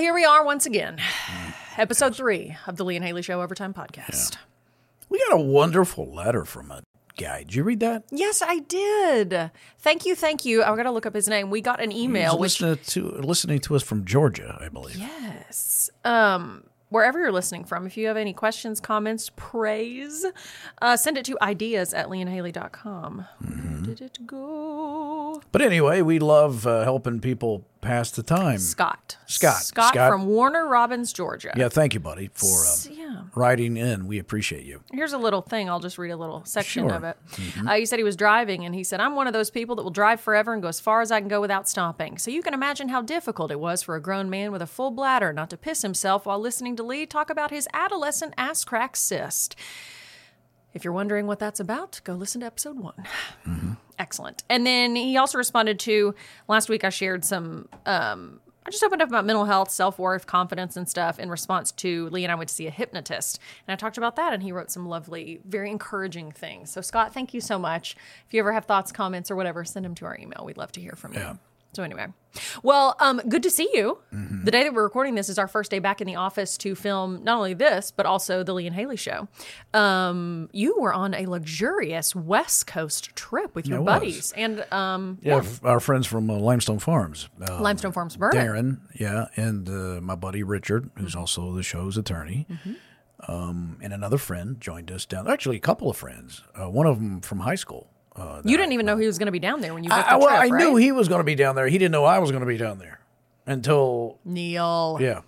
here we are once again. Episode 3 of the Lee and Haley Show Overtime Podcast. Yeah. We got a wonderful letter from a guy. Did you read that? Yes, I did. Thank you. I've got to look up his name. We got an email. He's listening to us from Georgia, I believe. Yes. Wherever you're listening from, if you have any questions, comments, praise, send it to ideas@leeandhaley.com. Where did it go? But anyway, we love helping people pass the time. Scott Scott from Warner Robins, Georgia. Yeah, thank you, buddy, for writing in. We appreciate you. Here's a little thing. I'll just read a little section of it. Mm-hmm. He said he was driving, and he said, I'm one of those people that will drive forever and go as far as I can go without stopping. So you can imagine how difficult it was for a grown man with a full bladder not to piss himself while listening to Lee talk about his adolescent ass crack cyst. If you're wondering what that's about, go listen to episode 1. Mm-hmm. Excellent. And then he also responded to, last week I shared some, I just opened up about mental health, self-worth, confidence and stuff in response to Lee and I went to see a hypnotist. And I talked about that and he wrote some lovely, very encouraging things. So Scott, thank you so much. If you ever have thoughts, comments or whatever, send them to our email. We'd love to hear from you. So anyway, well, good to see you. Mm-hmm. The day that we're recording this is our first day back in the office to film not only this, but also the Lee and Haley Show. You were on a luxurious West Coast trip with your buddies. And our friends from Limestone Farms. Limestone Farms Bourbon. Darren, and my buddy Richard, who's also the show's attorney. Mm-hmm. And another friend joined us down. Actually, a couple of friends. One of them from high school. You didn't even know he was going to be down there when you booked the trip, I right? knew he was going to be down there. He didn't know I was going to be down there until Neil. Yeah.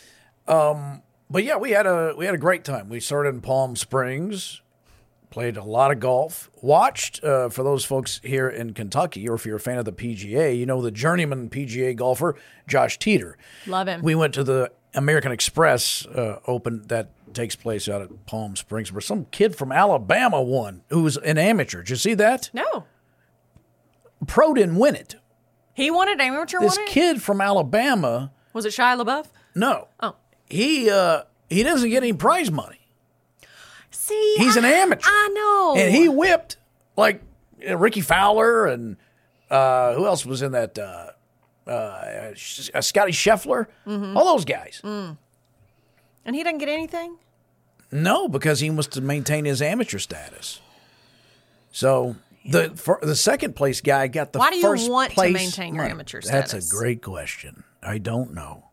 But yeah, we had a great time. We started in Palm Springs, played a lot of golf, watched for those folks here in Kentucky, or if you're a fan of the PGA, you know the journeyman PGA golfer Josh Teeter. Love him. We went to the American Express Open that takes place out at Palm Springs, where some kid from Alabama won, who was an amateur. Did you see that? No. Pro didn't win it. He won it? Amateur This won it? kid from Alabama. Was it Shia LaBeouf? No. Oh. He doesn't get any prize money. See, he's an amateur. I know. And he whipped like Ricky Fowler and who else was in that? Scotty Scheffler. Mm-hmm. All those guys. Mm. And he doesn't get anything? No, because he wants to maintain his amateur status. So the second place guy got the first place. Why do you want to maintain your amateur status? That's a great question. I don't know.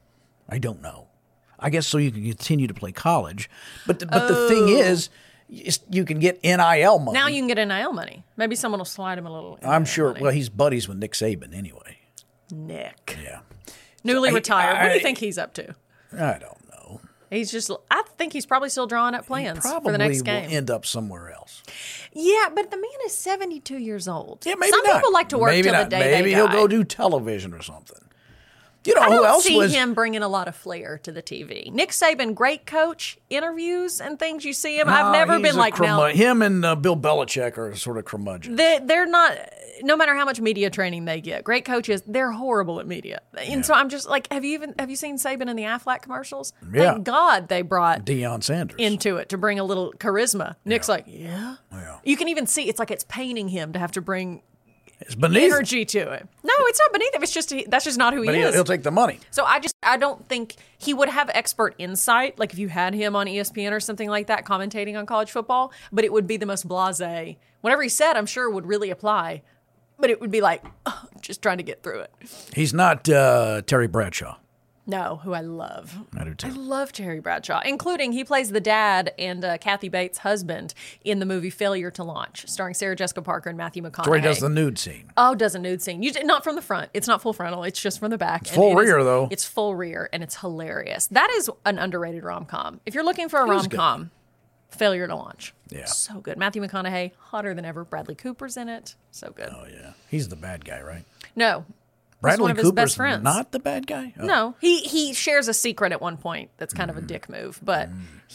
I guess so you can continue to play college. But the thing is, you can get NIL money. Now you can get NIL money. Maybe someone will slide him a little NIL I'm sure. money. Well, he's buddies with Nick Saban anyway. Nick. Yeah. Newly retired. What do you think he's up to? I don't know. I think he's probably still drawing up plans for the next game. Probably will end up somewhere else. Yeah, but the man is 72 years old. Yeah, maybe Some not. people like to work till the day they die. Maybe he'll go do television or something. You know, I who else don't see him bringing a lot of flair to the TV. Nick Saban, great coach, interviews and things you see him. I've never been like, now. Him and Bill Belichick are sort of curmudgeons. They're not, no matter how much media training they get, great coaches, they're horrible at media. And so I'm just like, have you seen Saban in the Aflac commercials? Yeah. Thank God they brought Deion Sanders into it to bring a little charisma. Nick's like, yeah. You can even see, it's like it's paining him to have to bring it's beneath energy to it. No, it's not beneath him. It's just that's just not who he is. He'll take the money. So I don't think he would have expert insight. Like if you had him on ESPN or something like that, commentating on college football, but it would be the most blasé. Whatever he said, I'm sure would really apply, but it would be like just trying to get through it. He's not Terry Bradshaw. No, who I love. I do too. I love Terry Bradshaw, including he plays the dad and Kathy Bates' husband in the movie Failure to Launch, starring Sarah Jessica Parker and Matthew McConaughey. Where he does the nude scene. Oh, does a nude scene. Not from the front. It's not full frontal. It's just from the back. It's full rear, though. It's full rear, and it's hilarious. That is an underrated rom-com. If you're looking for a rom-com, Failure to Launch. Yeah. So good. Matthew McConaughey, hotter than ever. Bradley Cooper's in it. So good. Oh, yeah. He's the bad guy, right? No. Bradley one of his Cooper's best friends. Not the bad guy? Oh. No, he shares a secret at one point that's kind of a dick move, but it's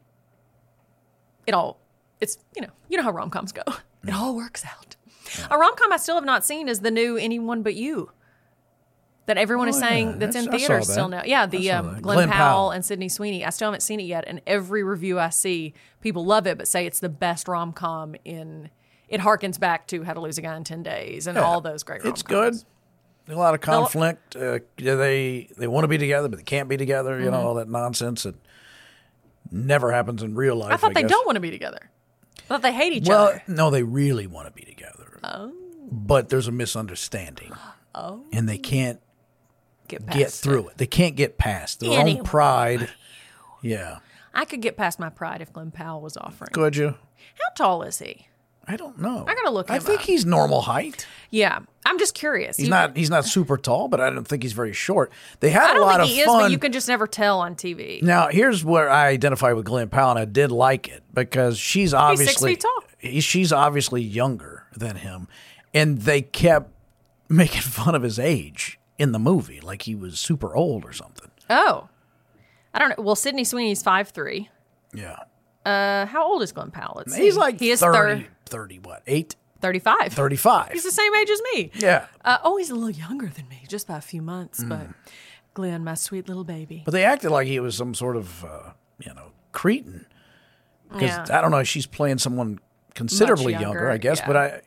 you know how rom-coms go. It all works out. A rom-com I still have not seen is the new Anyone But You that everyone is saying that's in theaters still now. Yeah, the Glenn Powell and Sydney Sweeney. I still haven't seen it yet, and every review I see, people love it, but say it's the best rom-com in. It harkens back to How to Lose a Guy in 10 Days and all those great rom-coms. It's good. A lot of conflict. They want to be together, but they can't be together. You know, all that nonsense that never happens in real life. I thought they guess. don't want to be together. I thought they hate each Well, other. no, they really want to be together. Oh. But there's a misunderstanding. Oh. And they can't Get get through it. They can't get past their Anyway. own pride. Yeah. I could get past my pride if Glenn Powell was offering. Could you? How tall is he? I don't know. I gotta look I him think up. he's normal height. Yeah, I'm just curious. He's not super tall, but I don't think he's very short. They had I a don't lot think of he is, fun. but you can just never tell on TV. Now, here's where I identify with Glenn Powell, and I did like it because she's obviously 6 feet tall. She's obviously younger than him, and they kept making fun of his age in the movie, like he was super old or something. Oh, I don't know. Well, Sydney Sweeney's 5'3". Yeah, How old is Glenn Powell? Let's he's see. like he is 30 what, 8? 35. 35. He's the same age as me. Yeah. He's a little younger than me, just by a few months. But Glenn, my sweet little baby. But they acted like he was some sort of, cretin. Because, Yeah. I don't know, she's playing someone considerably Much younger, I guess. yeah. But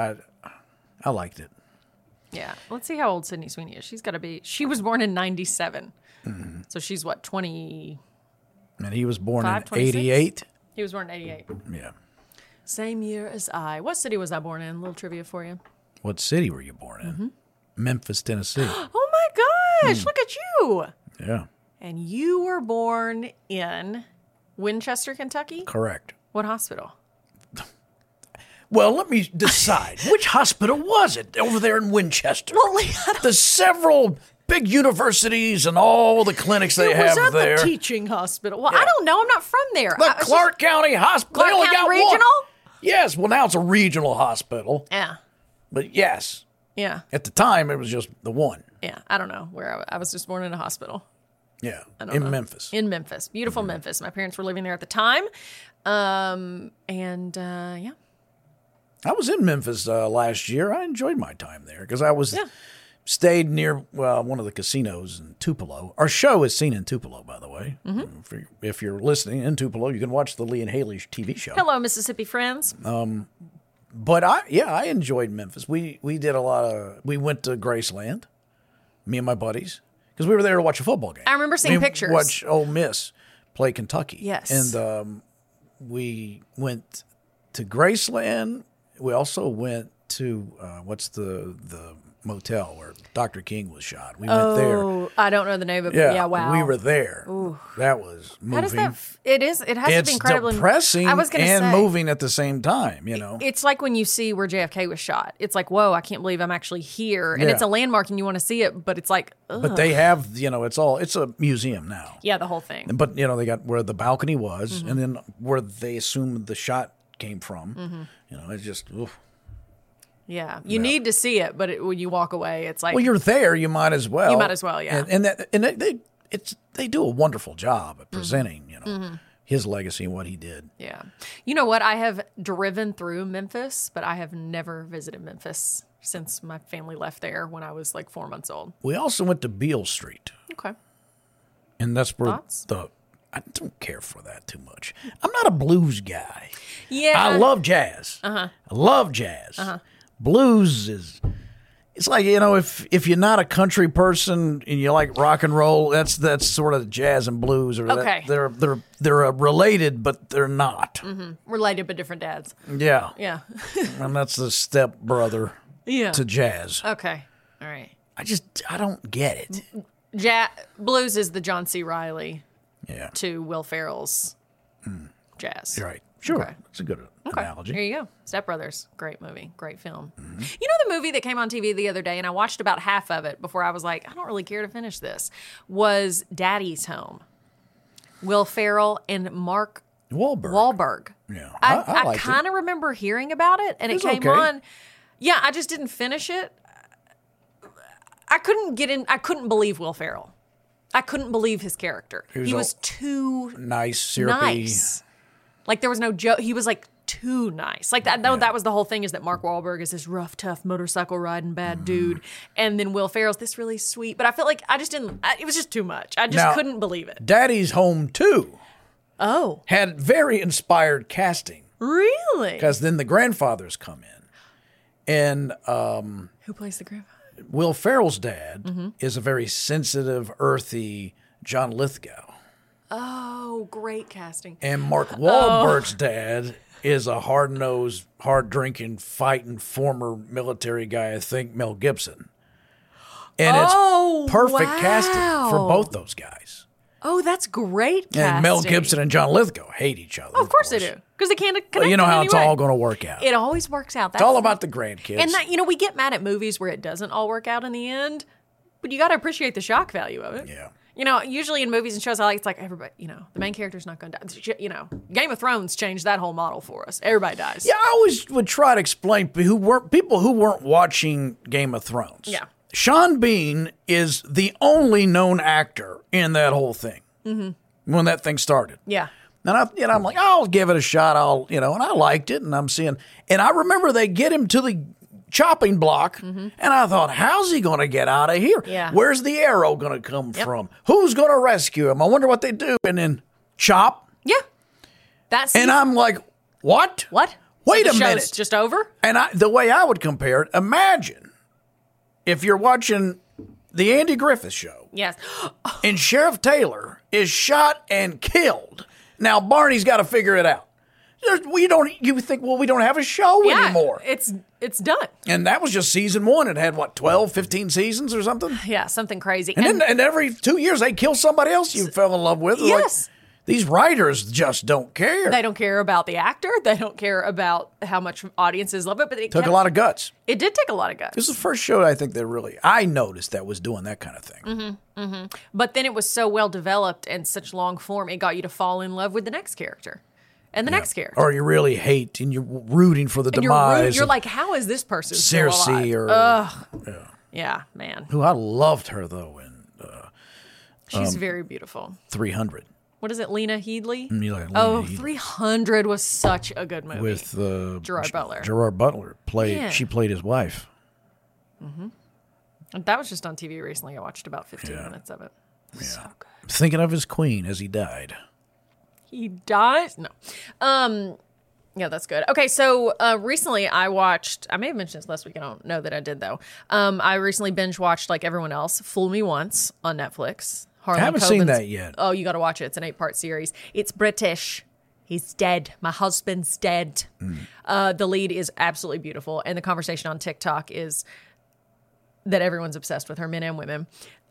I liked it. Yeah. Let's see how old Sydney Sweeney is. She was born in 97. So she's what, 20? And he was born in 26? 88. He was born in 88. Yeah. Same year as I. What city was I born in? A little trivia for you. What city were you born in? Memphis, Tennessee. Oh my gosh, look at you. Yeah, And you were born in Winchester, Kentucky? correct. What hospital? Well, let me decide. Which hospital was it over there in Winchester? Well, Lee, I don't- The several big universities and all the clinics they was have at there. the teaching hospital. Well, I don't know. I'm not from there. The Clark County Hospital. They Clark only County got Regional? one. Yes. Well, now it's a regional hospital. Yeah. But yes, Yeah. at the time it was just the one. Yeah. I don't know where I was just born in a hospital. Yeah, I don't in know. Memphis. In Memphis. Beautiful Memphis. My parents were living there at the time. Yeah. I was in Memphis last year. I enjoyed my time there because I stayed near one of the casinos in Tupelo. Our show is seen in Tupelo, by the way. If you're listening in Tupelo, you can watch the Lee and Haley TV show. Hello, Mississippi friends. But I enjoyed Memphis. We did we went to Graceland, me and my buddies, because we were there to watch a football game. I remember seeing pictures. Watch Ole Miss play Kentucky. Yes. And we went to Graceland. We also went to what's the motel where Dr. King was shot. We went there. Oh, I don't know the name of it. Yeah, wow. We were there. That was moving. How does that? It is. It has to It's be incredibly depressing I was gonna and say, moving at the same time. It's like when you see where JFK was shot. It's like, whoa, I can't believe I'm actually here, and Yeah. it's a landmark, and you want to see it, but it's like, ugh. But they have, it's a museum now. Yeah, the whole thing. But they got where the balcony was, Mm-hmm. and then where they assumed the shot came from. It's just. Oof. Yeah, you need to see it, but when you walk away, it's like, Well, you're there. You might as well. You might as well, yeah. And they do a wonderful job at presenting, Mm-hmm. his legacy and what he did. yeah. You know what? I have driven through Memphis, but I have never visited Memphis since my family left there when I was like 4 months old. We also went to Beale Street, Okay. and that's where Thoughts? I don't care for that too much. I'm not a blues guy. Yeah. I love jazz. I love jazz. Blues it's like, if you're not a country person and you like rock and roll, that's sort of jazz and blues, or Okay. they're related, but they're not. Related but different dads. Yeah, Yeah. and that's the step brother Yeah. to jazz. Okay. All right. I don't get it. Blues is the John C. Reilly Yeah, to Will Ferrell's jazz. you're right. Sure, Okay. it's a good analogy. There you go. Step Brothers. Great movie. Great film. You know the movie that came on TV the other day, and I watched about half of it before I was like, I don't really care to finish this, was Daddy's Home. Will Ferrell and Mark Wahlberg. Yeah, I liked it. kind of remember hearing about it, and it was came okay. on. Yeah, I just didn't finish it. I couldn't get in. I couldn't believe Will Ferrell. I couldn't believe his character. He was too nice, syrupy. nice. Like there was no joke. He was like too nice. Like that. No, that was the whole thing. Is that Mark Wahlberg is this rough, tough motorcycle riding bad dude, and then Will Ferrell's this really sweet. But I felt like I just didn't. It was just too much. I just Now- couldn't believe it. Daddy's Home 2 Oh, had very inspired casting really? because then the grandfathers come in, and Who plays the grandfather? Will Ferrell's dad is a very sensitive, earthy John Lithgow. Oh, great casting. And Mark Wahlberg's dad is a hard-nosed, hard-drinking, fighting former military guy, I think Mel Gibson. And it's perfect casting for both those guys. Oh, that's great casting. And Mel Gibson and John Lithgow hate each other. Of course they do. Because they can't connect. But you know how it's anyway. all going to work out. It always works out. It's all about the grandkids. And that, we get mad at movies where it doesn't all work out in the end, but you got to appreciate the shock value of it. Yeah. Usually in movies and shows, it's like everybody, the main character's not going to die. Game of Thrones changed that whole model for us. Everybody dies. Yeah, I always would try to explain people who weren't watching Game of Thrones. Yeah. Sean Bean is the only known actor in that whole thing when that thing started. Yeah. And I'm like, I'll give it a shot. And I liked it. And and I remember they get him to the chopping block, and I thought, how's he going to get out of here? Yeah. Where's the arrow going to come from? Who's going to rescue him? I wonder what they do. And then chop. Yeah. That's And I'm like, what? What? Wait So a the minute. show's just over? And the way I would compare it, imagine if you're watching the Andy Griffith Show. Yes. And Sheriff Taylor is shot and killed. Now Barney's got to figure it out. You think, well, we don't have a show anymore. It's done. And that was just season 1. It had, 12, 15 seasons or something? Yeah, something crazy. And then every 2 years, they kill somebody else you fell in love with. Yes. These writers just don't care. They don't care about the actor. They don't care about how much audiences love it. But it Took a lot of guts. It did take a lot of guts. This is the first show I think I noticed that was doing that kind of thing. But then it was so well developed and such long form, it got you to fall in love with the next character. And the next character. Or you really hate and you're rooting for the And demise. you're like, how is this person still Cersei alive? or Yeah, man. who I loved her though in She's very beautiful. 300. What is it, Lena Headey? Lena Headey. 300 was such a good movie. With Gerard Butler. Gerard Butler Yeah. she played his wife. And that was just on TV recently. I watched about 15 minutes of it. So good. Thinking of his queen as he died. He dies? No. Yeah, that's good. Okay, so recently I may have mentioned this last week. I don't know that I did, though. I recently binge watched, like everyone else, Fool Me Once on Netflix. I haven't seen that yet. Oh, you got to watch it. It's an 8-part series. It's British. He's dead. My husband's dead. The lead is absolutely beautiful. And the conversation on TikTok is that everyone's obsessed with her, men and women.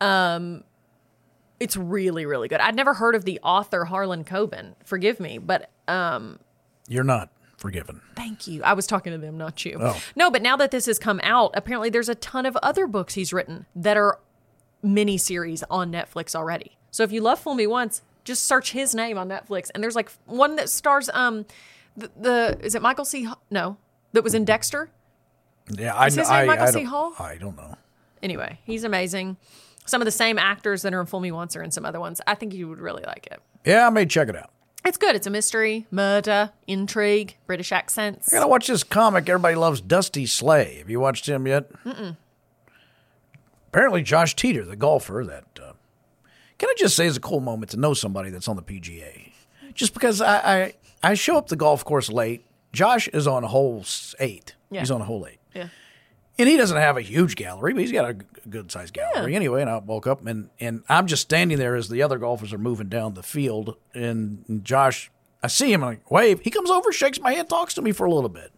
It's really, really good. I'd never heard of the author Harlan Coben. Forgive me, but You're not forgiven. thank you. I was talking to them, not you. Oh. No, but now that this has come out, apparently there's a ton of other books he's written that are miniseries on Netflix already. So if you love Fool Me Once, just search his name on Netflix. And there's like one that stars is it Michael C. No, that was in Dexter. Yeah, Is his name Michael C. Hall? I don't know. Anyway, he's amazing. Some of the same actors that are in Fool Me Once are in some other ones. I think you would really like it. Yeah, I may check it out. It's good. It's a mystery, murder, intrigue, British accents. I gotta watch this comic everybody loves, Dusty Slay. Have you watched him yet? Apparently, Josh Teeter, the golfer, that can I just say is a cool moment to know somebody that's on the PGA. Just because I show up the golf course late. Josh is on hole 8. Yeah. He's on hole 8. Yeah. And he doesn't have a huge gallery, but he's got a good-sized gallery anyway. And I woke up, and I'm just standing there as the other golfers are moving down the field. And Josh, I see him, and I wave. He comes over, shakes my hand, talks to me for a little bit.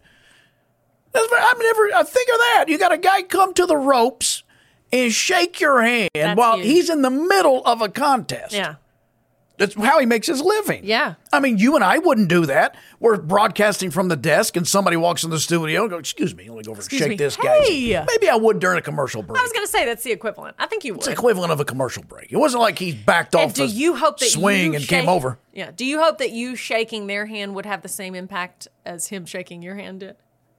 I think of that. You got a guy come to the ropes and shake your hand while huge. he's in the middle of a contest. Yeah. That's how he makes his living. Yeah. I mean, you and I wouldn't do that. We're broadcasting from the desk and somebody walks in the studio and goes, excuse me, let me go over and shake this guy. Hey! Maybe I would during a commercial break. I was going to say that's the equivalent. I think you would. It's the equivalent of a commercial break. It wasn't like he backed off do you hope that swing you and came over. Yeah. Do you hope that you shaking their hand would have the same impact as him shaking your hand did?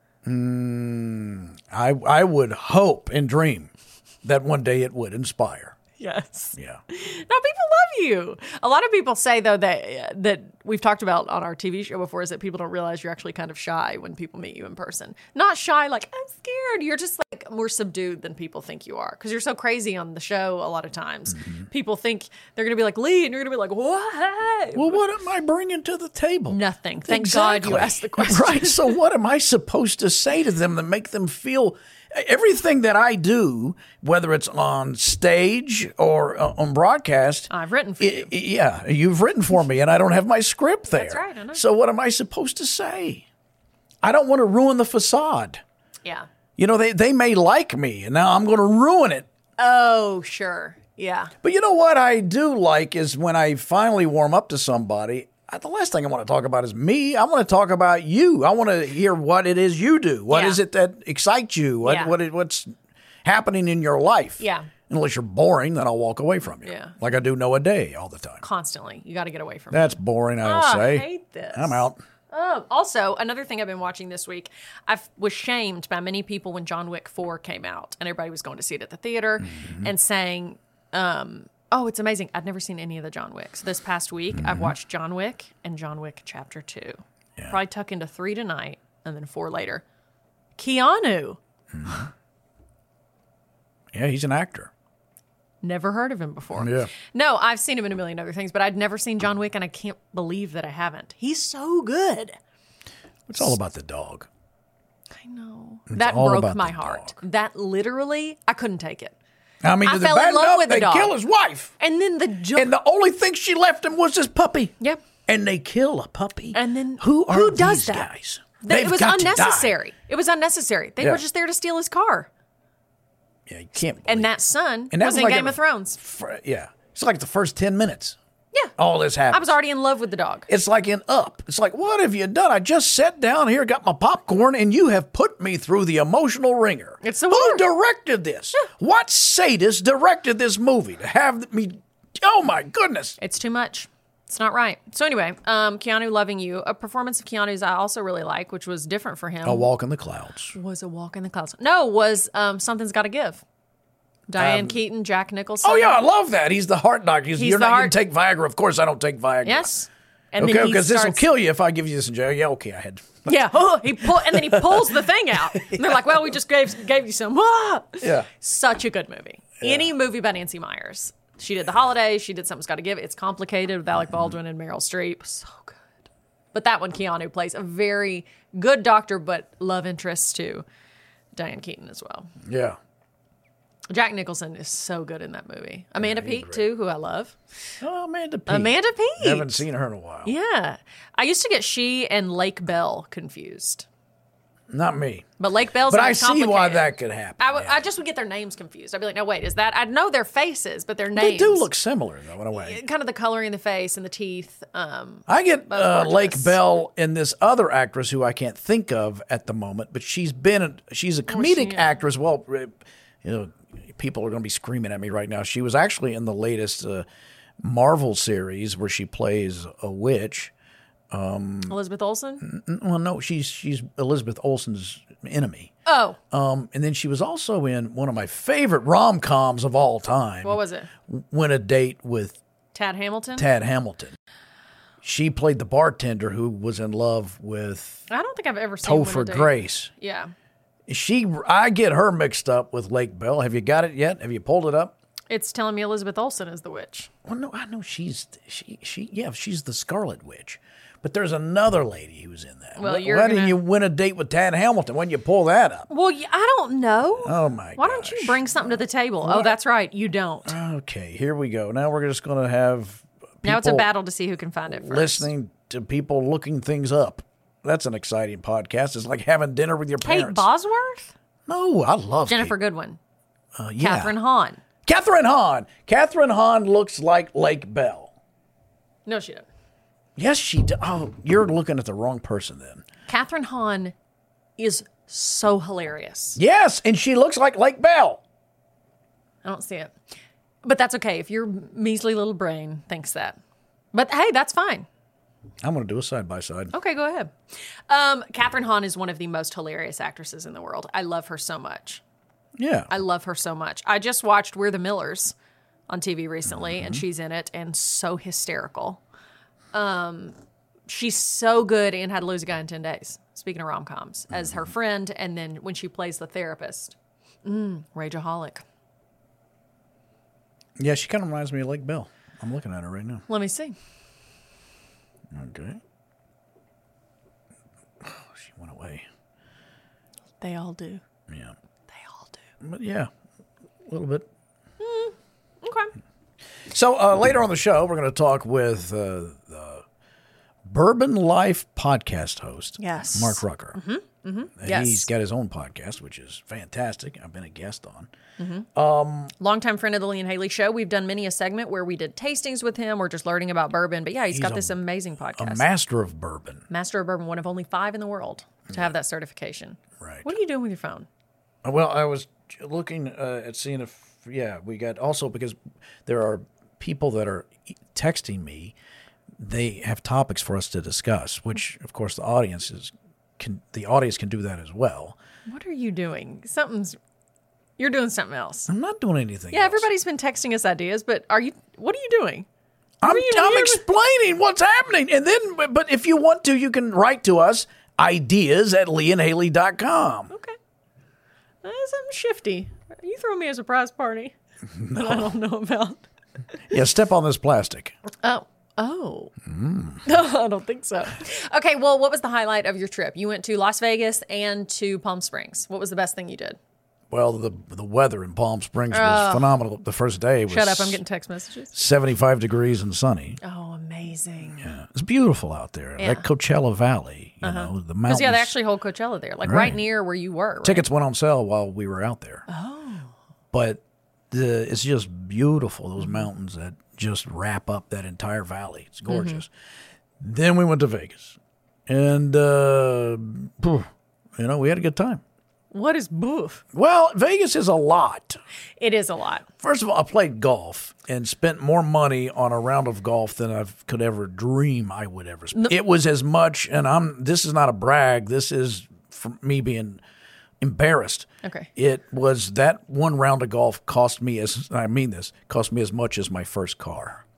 I would hope and dream that one day it would inspire. Yes. Yeah. No, people love you. A lot of people say, though, that we've talked about on our TV show before is that people don't realize you're actually kind of shy when people meet you in person. Not shy, like, I'm scared. You're just like like more subdued than people think you are because you're so crazy on the show a lot of times. People think they're going to be like Lee and you're going to be like, what? Well, what am I bringing to the table? Nothing. Thank God you asked the question. Right. So what am I supposed to say to them to make them feel everything that I do, whether it's on stage or on broadcast? I've written for you. Yeah, you've written for me, and I don't have my script there. That's right, I know. So what am I supposed to say? I don't want to ruin the facade. Yeah. You know, they may like me, and now I'm going to ruin it. Oh, sure. Yeah. But you know what I do like is when I finally warm up to somebody, the last thing I want to talk about is me. I want to talk about you. I want to hear what it is you do. What is it that excites you? What's happening in your life? Yeah. Unless you're boring, then I'll walk away from you. Yeah. Like I do Noah Day all the time. Constantly. You got to get away from That's boring, I'll say. I hate this. I'm out. Also, another thing I've been watching this week, I was shamed by many people when John Wick 4 came out and everybody was going to see it at the theater and saying, oh, it's amazing. I'd never seen any of the John Wicks. This past week, I've watched John Wick and John Wick Chapter 2. Yeah. Probably tuck into 3 tonight and then 4 later. Keanu. Yeah, he's an actor. Never heard of him before. Yeah. No, I've seen him in a million other things, but I'd never seen John Wick, and I can't believe that I haven't. He's so good. It's all about the dog. I know. It's That all broke about my the heart. dog. That literally, I couldn't take it. I mean, I they're fell in bad love enough with the they dog. kill his wife. And then And the only thing she left him was his puppy. Yep. And they kill a puppy. And then who does these that? guys? It They've was got to die. unnecessary. It was unnecessary. They Yeah. were just there to steal his car. Yeah, you can't. And believe that son And that was was in like Game a- of Thrones. yeah, it's like the first 10 minutes. Yeah. All this happened. I was already in love with the dog. It's like in Up. It's like, what have you done? I just sat down here, got my popcorn, and you have put me through the emotional ringer. It's the Who worst. directed this? What sadist directed this movie to have me? Oh my goodness! It's too much. It's not right. So anyway, Keanu Loving You, a performance of Keanu's I also really like, which was different for him. A Walk in the Clouds. Was A Walk in the Clouds. No, was Something's Gotta Give. Diane Keaton, Jack Nicholson. Oh yeah, I love that. He's the heart doctor. He's You're the not going heart- to take Viagra. Of course, I don't take Viagra. Yes. And Okay, then he because this will starts- kill you if I give you this in jail. Yeah, okay, I had. Yeah, and then he pulls the thing out. And they're like, "Well, we just gave you some." Yeah. Such a good movie. Any movie by Nancy Myers. She did The Holiday. She did Something's Got to Give. It's complicated with Alec Baldwin and Meryl Streep. So good. But that one, Keanu plays a very good doctor, but love interest to Diane Keaton as well. Yeah. Jack Nicholson is so good in that movie. Amanda Peet too, who I love. Oh, Amanda Peet. Amanda Peet. Haven't seen her in a while. Yeah, I used to get she and Lake Bell confused. Not me. But Lake Bell's But not I see complicated. why that could happen. I just would get their names confused. I'd be like, no, wait, is that? I know their faces, but their names. They do look similar, though, in a way. kind of the coloring in the face and the teeth. I get gorgeous. Lake Bell and this other actress who I can't think of at the moment, but she's a comedic actress. Well, you know, people are going to be screaming at me right now. She was actually in the latest Marvel series where she plays a witch. Elizabeth Olsen. Well, no, she's Elizabeth Olsen's enemy. Oh, And then she was also in one of my favorite rom-coms of all time. what was it? Went a Date with Tad Hamilton. Tad Hamilton. She played the bartender who was in love with I don't think I've ever seen Topher Winter Day. Grace. Yeah, I get her mixed up with Lake Bell. Have you got it yet? Have you pulled it up? it's telling me Elizabeth Olsen is the witch. Well, no, I know she's the Scarlet Witch. But there's another lady who's in that. Well, Why you're didn't gonna- you win a date with Tad Hamilton? When you pull that up? Well, I don't know. Oh my! Why don't you bring something to the table? Oh, that's right, you don't. Okay, here we go. Now we're just going to have Now it's a people battle to see who can find it first. listening to people looking things up. That's an exciting podcast. It's like having dinner with your Kate parents. Bosworth, No, I love Jennifer Kate. Goodwin, Yeah. Catherine Hahn. Catherine Hahn. Catherine Hahn looks like Lake Bell. No, she didn't. Yes, she does. Oh, you're looking at the wrong person then. Catherine Hahn is so hilarious. Yes, and she looks like Lake Bell. I don't see it. But that's okay if your measly little brain thinks that. But hey, that's fine. I'm going to do a side by side. Okay, go ahead. Catherine Hahn is one of the most hilarious actresses in the world. I love her so much. Yeah. I love her so much. I just watched We're the Millers on TV recently, and she's in it and so hysterical. She's so good in How to Lose a Guy in 10 Days, speaking of rom-coms, as her friend, and then when she plays the therapist. Rageaholic. Yeah, she kind of reminds me of Lake Bell. I'm looking at her right now. Let me see. Okay. Oh, she went away. They all do. Yeah. They all do. But yeah, a little bit. Okay. So later on the show, we're going to talk with the Bourbon Life podcast host, Yes. Mark Rucker. And Yes. he's got his own podcast, which is fantastic. I've been a guest on. Longtime friend of the Lee and Haley Show. We've done many a segment where we did tastings with him or just learning about bourbon. But yeah, he's got this amazing podcast. A master of bourbon. Master of Bourbon, one of only 5 in the world to have that certification. Right. What are you doing with your phone? Well, I was looking at seeing if, we got also because there are people that are texting me. They have topics for us to discuss, which, of course, the audience can do that as well. What are you doing? You're doing something else. I'm not doing anything. Yeah, else. everybody's been texting us ideas, but what are you doing? I'm explaining what's happening. And then, but if you want to, you can write to us, ideas@leeandhaley.com. Okay. Something shifty. You throw me a surprise party that I don't know about. Yeah, step on this plastic. Oh. No, I don't think so. Okay, well, what was the highlight of your trip? You went to Las Vegas and to Palm Springs. What was the best thing you did? Well, the weather in Palm Springs was phenomenal. The first day was Shut up, I'm getting text messages. 75 degrees and sunny. Oh, amazing. Yeah, it's beautiful out there. Yeah. Like Coachella Valley, you know, the mountains. Because, yeah, they actually hold Coachella there, like right near where you were. Right? Tickets went on sale while we were out there. Oh. But it's just beautiful, those mountains that just wrap up that entire valley. It's gorgeous. Then we went to Vegas. And, we had a good time. What is boof? Well, Vegas is a lot. It is a lot. First of all, I played golf and spent more money on a round of golf than I could ever dream I would ever spend. It was as much, and this is not a brag, this is for me being embarrassed. Okay. It was that one round of golf cost me as much as my first car.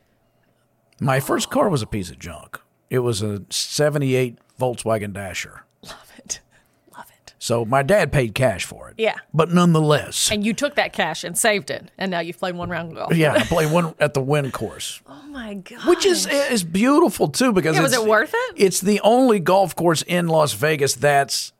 My first car was a piece of junk. It was a 78 Volkswagen Dasher. Love it. So my dad paid cash for it. Yeah. But nonetheless. And you took that cash and saved it, and now you've played one round of golf. Yeah, I played one at the Wynn course. Oh, my God. Which is beautiful, too, because was it worth it? It's the only golf course in Las Vegas that's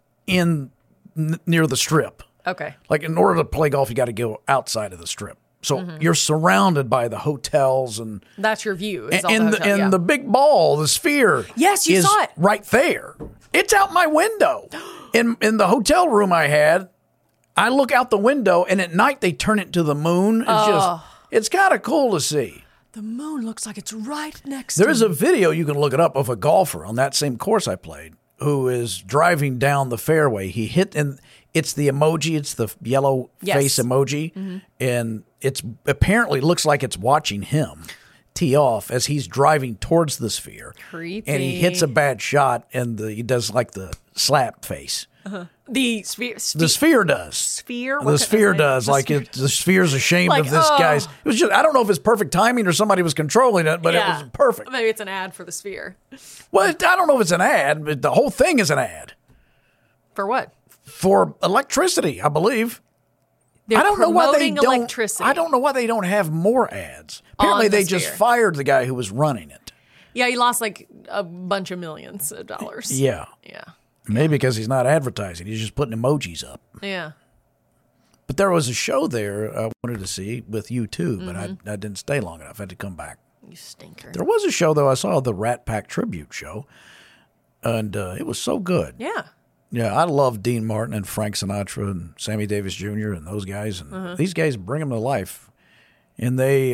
near the Strip. Okay. Like, in order to play golf, you got to go outside of the Strip. So you're surrounded by the hotels and that's your view. The big ball, the Sphere. Yes, you saw it right there. It's out my window. In the hotel room I had, I look out the window, and at night they turn it to the moon. It's kind of cool to see. The moon looks like it's right next. There's a video, you can look it up, of a golfer on that same course I played who is driving down the fairway. He hit, and it's the emoji, it's the yellow face emoji, and it's apparently looks like it's watching him tee off as he's driving towards the Sphere. Creepy. And he hits a bad shot, and he does like the slap face. The Sphere. The Sphere does. Sphere. The Sphere does. The Sphere's ashamed of this guy's. It was just. I don't know if it's perfect timing or somebody was controlling it, but it was perfect. Maybe it's an ad for the Sphere. Well, I don't know if it's an ad, but the whole thing is an ad. For what? For electricity, I believe. I don't know why they don't. Electricity. I don't know why they don't have more ads. Apparently, they just fired the guy who was running it. Yeah, he lost like a bunch of millions of dollars. Yeah. Maybe because he's not advertising. He's just putting emojis up. Yeah. But there was a show there I wanted to see with you too, but I didn't stay long enough. I had to come back. You stinker. There was a show, though. I saw the Rat Pack tribute show, and it was so good. Yeah. Yeah, I love Dean Martin and Frank Sinatra and Sammy Davis Jr. and those guys. And these guys bring them to life. And they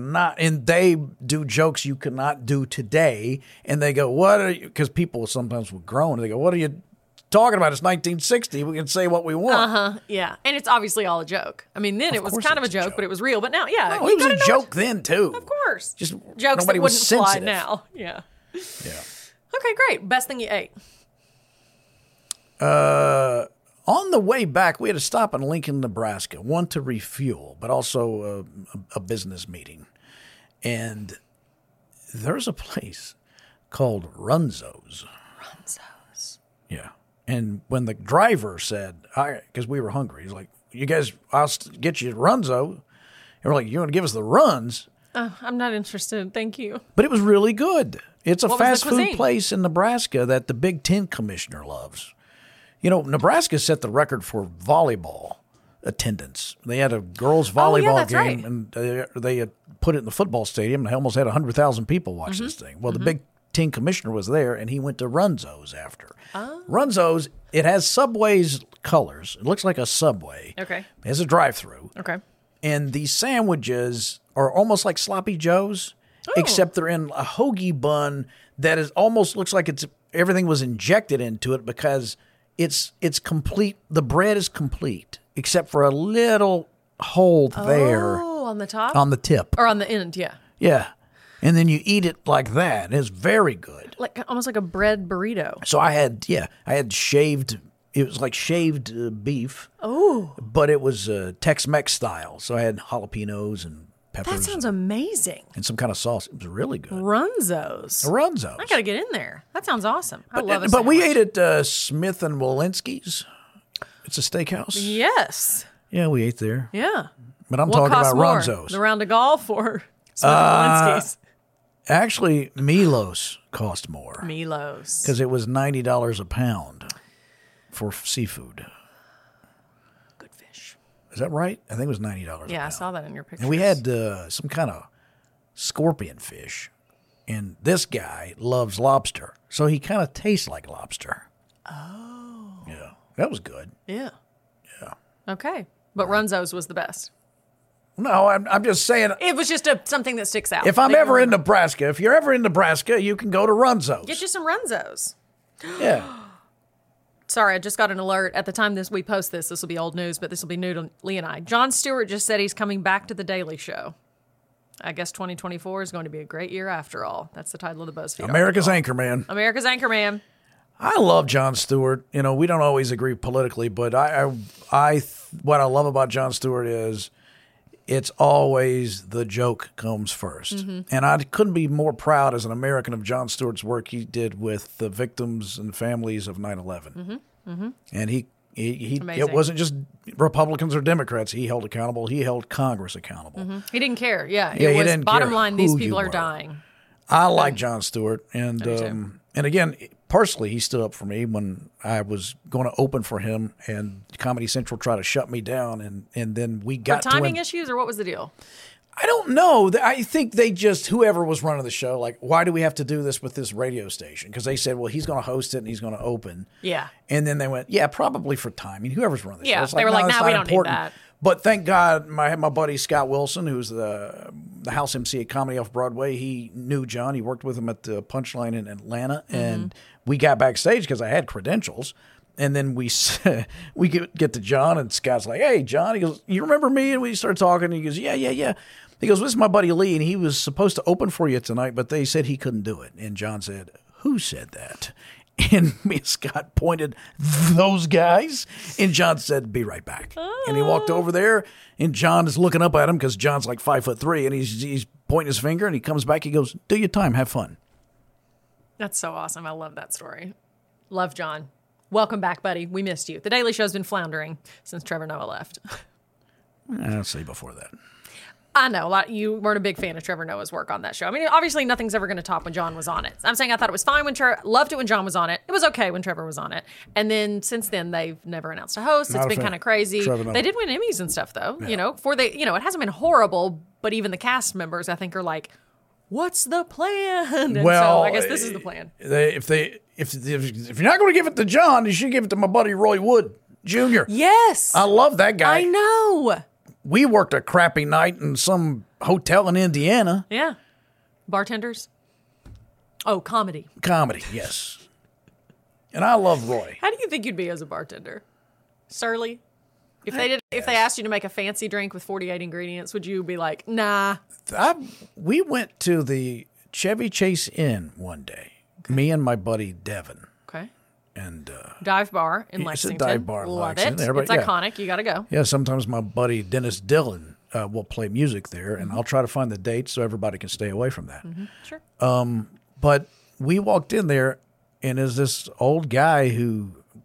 do jokes you could not do today. And they go, what are you, because people sometimes will groan. And they go, what are you talking about? It's 1960. We can say what we want. Yeah. And it's obviously all a joke. I mean, then it was kind of a joke, but it was real. But now, yeah. No, it was a joke then, too. Of course. Just jokes nobody that was wouldn't sensitive. fly now. Yeah. Yeah. Okay, great. Best thing you ate? On the way back, we had to stop in Lincoln, Nebraska, one to refuel, but also a business meeting. And there's a place called Runzo's. Runzo's. Yeah. And when the driver said, because we were hungry, he's like, you guys, I'll get you Runzo. And we're like, you're going to give us the runs? I'm not interested. Thank you. But it was really good. It's a What was the fast food cuisine? place in Nebraska that the Big Ten commissioner loves. You know, Nebraska set the record for volleyball attendance. They had a girls' volleyball that's game, right. and they had put it in the football stadium, and they almost had 100,000 people watch this thing. Well, the Big Ten commissioner was there, and he went to Runzo's after. Runzo's, it has Subway's colors. It looks like a Subway. Okay. It has a drive-through. Okay. And these sandwiches are almost like Sloppy Joe's, except they're in a hoagie bun that is almost looks like everything was injected into it because it's complete. The bread is complete except for a little hole there Oh, on the top? on the tip. Or on the end, yeah. Yeah. And then you eat it like that. It's very good. Like almost like a bread burrito. So I had shaved. It was like shaved beef. Oh, But it was Tex-Mex style. So I had jalapenos and peppers. that sounds amazing. and some kind of sauce. It was really good. Runzo's. Runzo's. I gotta get in there. That sounds awesome. I love it. But we ate at Smith and Walensky's. It's a steakhouse. Yes. Yeah, we ate there. Yeah. But I'm What talking costs about more? Runzo's. The round of golf or Smith Actually, Milos cost more Milos. because it was $90 a pound for seafood. Good fish. Is that right? I think it was $90 a Yeah, I pound. saw that in your picture. And we had some kind of scorpion fish. And this guy loves lobster. So he kind of tastes like lobster. Oh. Yeah. That was good. Yeah. Yeah. Okay. But Runzo's was the best. No, I'm just saying, It was just something that sticks out. if I'm that you ever in remember. Nebraska, if you're ever in Nebraska, you can go to Runzo's. Get you some Runzo's. Yeah. Sorry, I just got an alert. At the time we post this will be old news, but this will be new to Lee and I. Jon Stewart just said he's coming back to The Daily Show. I guess 2024 is going to be a great year after all. That's the title of the BuzzFeed America's article. Anchorman. America's Anchorman. I love Jon Stewart. You know, we don't always agree politically, but what I love about Jon Stewart is it's always the joke comes first. Mm-hmm. And I couldn't be more proud as an American of Jon Stewart's work he did with the victims and families of 9/11. And he it Amazing. wasn't just Republicans or Democrats he held accountable. He held Congress accountable. He didn't care. Yeah, Yeah, it he was didn't bottom care line, these who people you are were. dying. I like Jon Stewart, and do too. and again, personally, he stood up for me when I was going to open for him, and Comedy Central tried to shut me down, and then we For got to timing him. issues, or what was the deal? I don't know. I think they just whoever was running the show, like, why do we have to do this with this radio station? Because they said, well, he's going to host it and he's going to open. Yeah. And then they went, yeah, probably for timing. Whoever's running the show. Yeah, It's they were like, that's "Nah, we not don't need important." that. But thank God, my buddy Scott Wilson, who's the house MC at Comedy Off Broadway, he knew John. He worked with him at the Punchline in Atlanta, and we got backstage because I had credentials. And then we get to John, and Scott's like, "Hey, John," he goes, "You remember me?" And we start talking. And he goes, "Yeah, yeah, yeah." He goes, "This is my buddy Lee, and he was supposed to open for you tonight, but they said he couldn't do it." And John said, "Who said that?" And me and Scott pointed, "Those guys." And John said, "Be right back." And he walked over there, and John is looking up at him because John's like 5'3", and he's pointing his finger, and he comes back. He goes, "Do your time, have fun." That's so awesome. I love that story. Love John. Welcome back, buddy. We missed you. The Daily Show's been floundering since Trevor Noah left. I'll say before that. I know you weren't a big fan of Trevor Noah's work on that show. I mean, obviously nothing's ever going to top when John was on it. I'm saying I thought it was fine when loved it when John was on it. It was okay when Trevor was on it. And then since then, they've never announced a host. Not It's a been fan. kind of crazy. Trevor Noah. They did win Emmys and stuff though, it hasn't been horrible, but even the cast members I think are like, what's the plan? And Well, so I guess this is the plan. If you're not going to give it to John, you should give it to my buddy Roy Wood Jr. Yes. I love that guy. I know. We worked a crappy night in some hotel in Indiana. Yeah. Bartenders. Oh, comedy. Comedy, yes. And I love Roy. How do you think you'd be as a bartender? Surly? If they asked you to make a fancy drink with 48 ingredients, would you be like, nah? We went to the Chevy Chase Inn one day, me and my buddy Devin. Okay. And Dive bar in It's a Lexington. dive bar in Love Lexington. it. Everybody- It's yeah. iconic. You got to go. yeah, sometimes my buddy Dennis Dillon will play music there, and I'll try to find the dates so everybody can stay away from that. Sure. But we walked in there, and there's this old guy who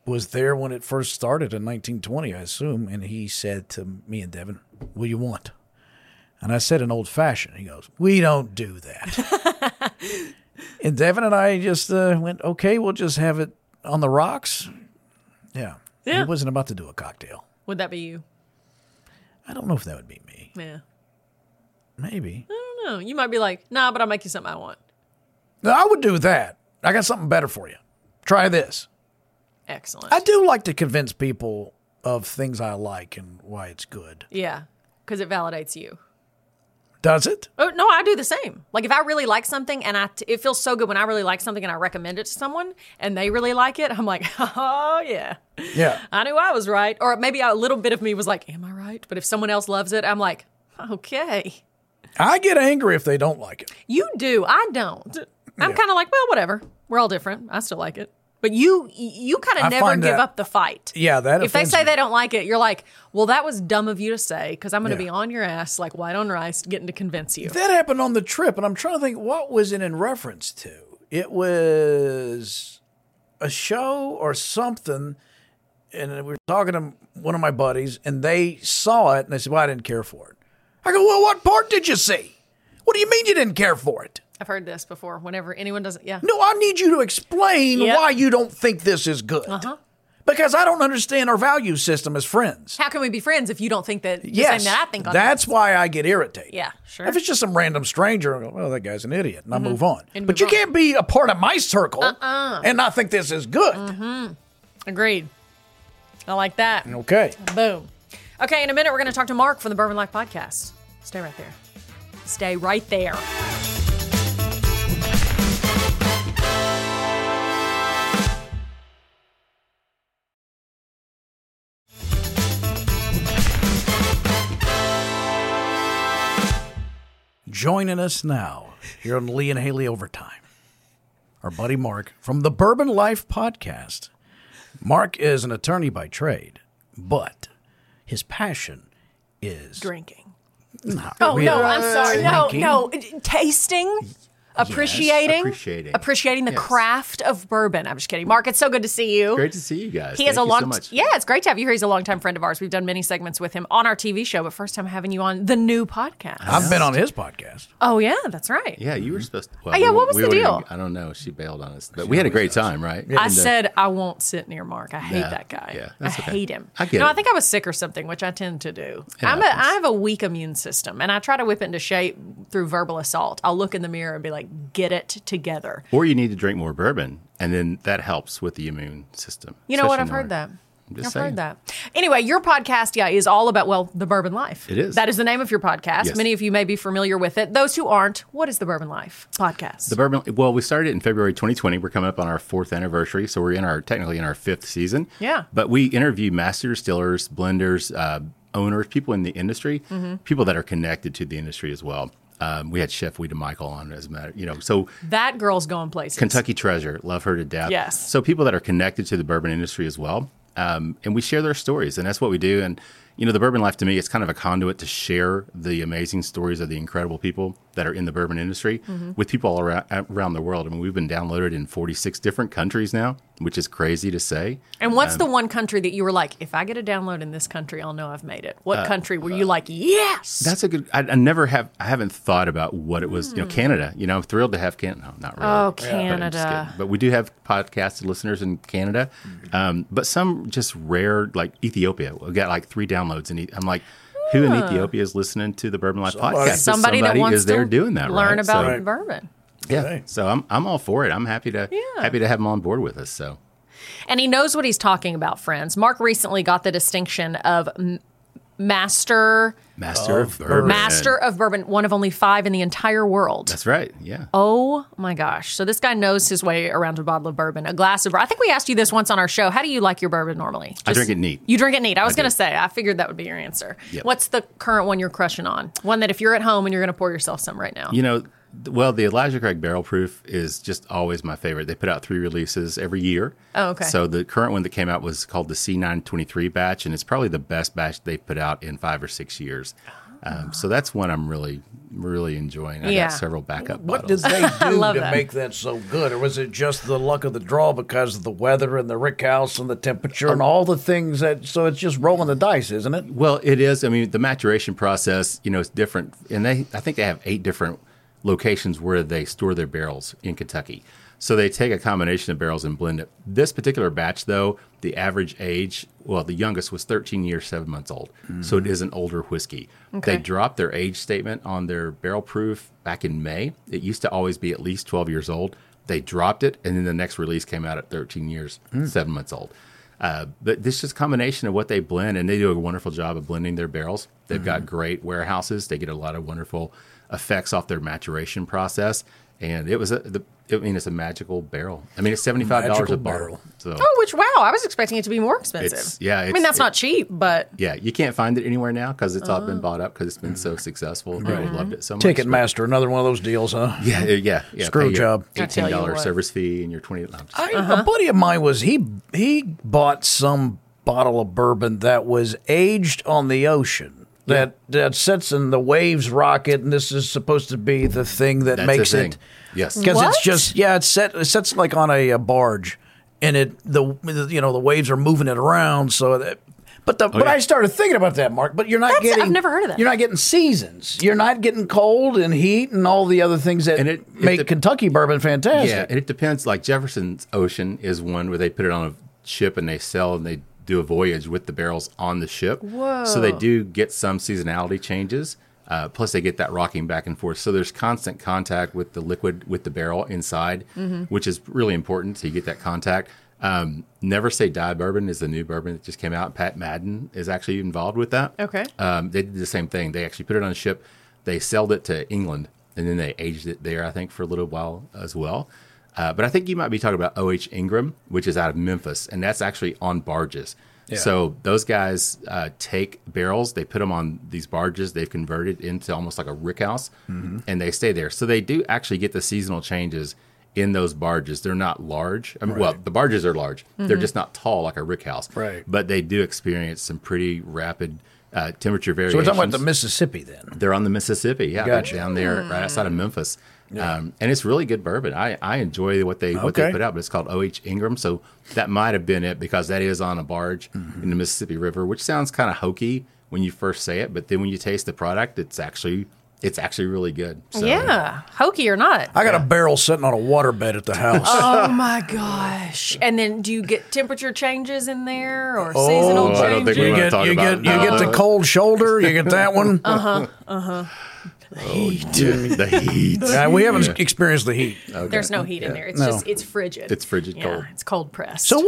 was there when it first started in 1920, I assume, and he said to me and Devin, "What do you want?" And I said, "An old fashioned." He goes, "We don't do that." And Devin and I just went, "Okay, we'll just have it on the rocks." Yeah. He wasn't about to do a cocktail. Would that be you? I don't know if that would be me. Yeah. Maybe. I don't know. You might be like, nah, but I'll make you something I want. No, I would do that. I got something better for you. Try this. Excellent. I do like to convince people of things I like and why it's good. Yeah, because it validates you. Does it? Oh, no, I do the same. Like if I really like something and it feels so good when I really like something and I recommend it to someone and they really like it, I'm like, oh, yeah. Yeah. I knew I was right. Or maybe a little bit of me was like, am I right? But if someone else loves it, I'm like, okay. I get angry if they don't like it. You do. I don't. I'm kind of like, well, whatever. We're all different. I still like it. But you kind of never give up the fight. Yeah, that if they offends say me. they don't like it, you're like, well, that was dumb of you to say because I'm going to Yeah. be on your ass like white on rice getting to convince you. That happened on the trip, and I'm trying to think, what was it in reference to? It was a show or something, and we were talking to one of my buddies, and they saw it, and they said, well, I didn't care for it. I go, well, what part did you see? What do you mean you didn't care for it? I've heard this before. Whenever anyone doesn't, yeah. No, I need you to explain Yep. why you don't think this is good. Because I don't understand our value system as friends. How can we be friends if you don't think that the Yes, same that I think on that's this? why I get irritated. Yeah, sure. If it's just some random stranger, I go, well, that guy's an idiot, and I move on. And But move you on. can't be a part of my circle and not think this is good. Agreed. I like that. Okay. Boom. Okay, in a minute, we're going to talk to Mark from the Bourbon Life podcast. Stay right there. Stay right there. Joining us now here on Lee and Haley Overtime, our buddy Mark from the Bourbon Life podcast. Mark is an attorney by trade, but his passion is Drinking. not Oh, really no, I'm sorry. No, drinking. no. Tasting. Appreciating appreciating the Yes. craft of bourbon. I'm just kidding. Mark, it's so good to see you. Great to see you guys. He has Thank a you so long, much. yeah, it's great to have you here. He's a longtime friend of ours. We've done many segments with him on our TV show, but first time having you on the new podcast. I've been on his podcast. Oh yeah, that's right. Yeah, you were supposed to. Well, Oh, yeah, what was we the wouldn't deal? even- I don't know. She bailed on us, but we had a great time, right? I And, said I won't sit near Mark. I hate Yeah, that guy. yeah, I that's okay. hate him. I get no, it. I think I was sick or something, which I tend to do. It I happens. have a weak immune system, and I try to whip it into shape through verbal assault. I'll look in the mirror and be like, "Get it together." or you need to drink more bourbon, and then that helps with the immune system. You know what? especially I've in the heard that. winter. I'm just I've saying. heard that. Anyway, your podcast, is all about, well, the Bourbon Life. It is. That is the name of your podcast. Yes. Many of you may be familiar with it. Those who aren't, what is the Bourbon Life podcast? The bourbon. Well, we started it in February 2020. We're coming up on our 4th anniversary, so we're technically in our 5th season. Yeah. But we interview master distillers, blenders, owners, people in the industry, Mm-hmm. people that are connected to the industry as well. We had Chef Wita Michael on, as a matter, so That girl's going places. Kentucky Treasure, love her to death. Yes. So people that are connected to the bourbon industry as well. And we share their stories, and that's what we do. And, the Bourbon Life to me, it's kind of a conduit to share the amazing stories of the incredible people that are in the bourbon industry with people all around the world. I mean, we've been downloaded in 46 different countries now, which is crazy to say. And what's the one country that you were like, if I get a download in this country, I'll know I've made it? What country were you like, yes? That's a good. I haven't thought about what it was. Canada. I'm thrilled to have Canada. No, not really. Oh, But I'm just Canada. kidding. But we do have podcasted listeners in Canada. But some just rare, like Ethiopia. We got like 3 downloads, and I'm like, who in Ethiopia is listening to the Bourbon Life podcast? Somebody that wants is there to doing that. learn right? about So, bourbon. yeah. Okay. So I'm all for it. I'm happy to have him on board with us. So And he knows what he's talking about, friends. Mark recently got the distinction of Master of bourbon. Master of Bourbon, one of only 5 in the entire world. That's right. Yeah. Oh my gosh. So this guy knows his way around a bottle of bourbon, a glass of bourbon. I think we asked you this once on our show. How do you like your bourbon normally? I drink it neat. You drink it neat. I was do. going to say, I figured that would be your answer. Yep. What's the current one you're crushing on? One that if you're at home and you're going to pour yourself some right now. Well, the Elijah Craig Barrel Proof is just always my favorite. They put out 3 releases every year. Oh, okay. So the current one that came out was called the C923 batch, and it's probably the best batch they've put out in 5 or 6 years. So that's one I'm really enjoying. I got several backup What did bottles. they do to that. make that so good? Or was it just the luck of the draw because of the weather and the rick house and the temperature and all the things so it's just rolling the dice, isn't it? Well, it is. I mean, the maturation process, is different. And I think they have 8 different locations where they store their barrels in Kentucky. So they take a combination of barrels and blend it. This particular batch, though, the average age, the youngest was 13 years, 7 months old. Mm-hmm. So it is an older whiskey. Okay. They dropped their age statement on their barrel proof back in May. It used to always be at least 12 years old. They dropped it, and then the next release came out at 13 years, 7 months old. But this is a combination of what they blend, and they do a wonderful job of blending their barrels. They've got great warehouses. They get a lot of wonderful effects off their maturation process. And it's a magical barrel. I mean, it's $75 a bottle. So I was expecting it to be more expensive. That's not cheap, but yeah, you can't find it anywhere now because it's all been bought up because it's been so successful. People loved it so much. Ticketmaster, another one of those deals, huh? Yeah. Screw job. $18 service fee and your $20. A buddy of mine he bought some bottle of bourbon that was aged on the ocean. That sits in the waves rocket, and this is supposed to be the thing that makes it. Yes, because it's just it sits like on a barge, and the waves are moving it around. So but I started thinking about that, Mark. But you're not getting. I've never heard of that. You're not getting seasons. You're not getting cold and heat and all the other things that make Kentucky bourbon fantastic. Yeah, and it depends. Like Jefferson's Ocean is one where they put it on a ship and they sell and they do a voyage with the barrels on the ship. Whoa. So they do get some seasonality changes. Plus they get that rocking back and forth. So there's constant contact with the liquid, with the barrel inside, which is really important. So you get that contact. Never Say Die Bourbon is the new bourbon that just came out. Pat Madden is actually involved with that. Okay. They did the same thing. They actually put it on a ship. They sailed it to England, and then they aged it there, I think, for a little while as well. But I think you might be talking about O.H. Ingram, which is out of Memphis, and that's actually on barges. Yeah. So those guys take barrels, they put them on these barges, they've converted into almost like a rickhouse, and they stay there. So they do actually get the seasonal changes in those barges. They're not large. I mean, well, the barges are large. They're just not tall like a rickhouse. Right. But they do experience some pretty rapid temperature variations. So we're talking about the Mississippi then? They're on the Mississippi, yeah. Gotcha. Down there right outside of Memphis. Yeah. And it's really good bourbon. I enjoy what they put out, but it's called O.H. Ingram. So that might have been it because that is on a barge in the Mississippi River, which sounds kind of hokey when you first say it, but then when you taste the product, it's actually really good. So, yeah, hokey or not. I got a barrel sitting on a waterbed at the house. Oh my gosh! And then do you get temperature changes in there or seasonal changes? I don't think we want to talk about it. You get the cold shoulder. You get that one. The heat. We haven't experieed the heat. Okay. There's no heat in there. It's just it's frigid. It's frigid cold. It's cold pressed. So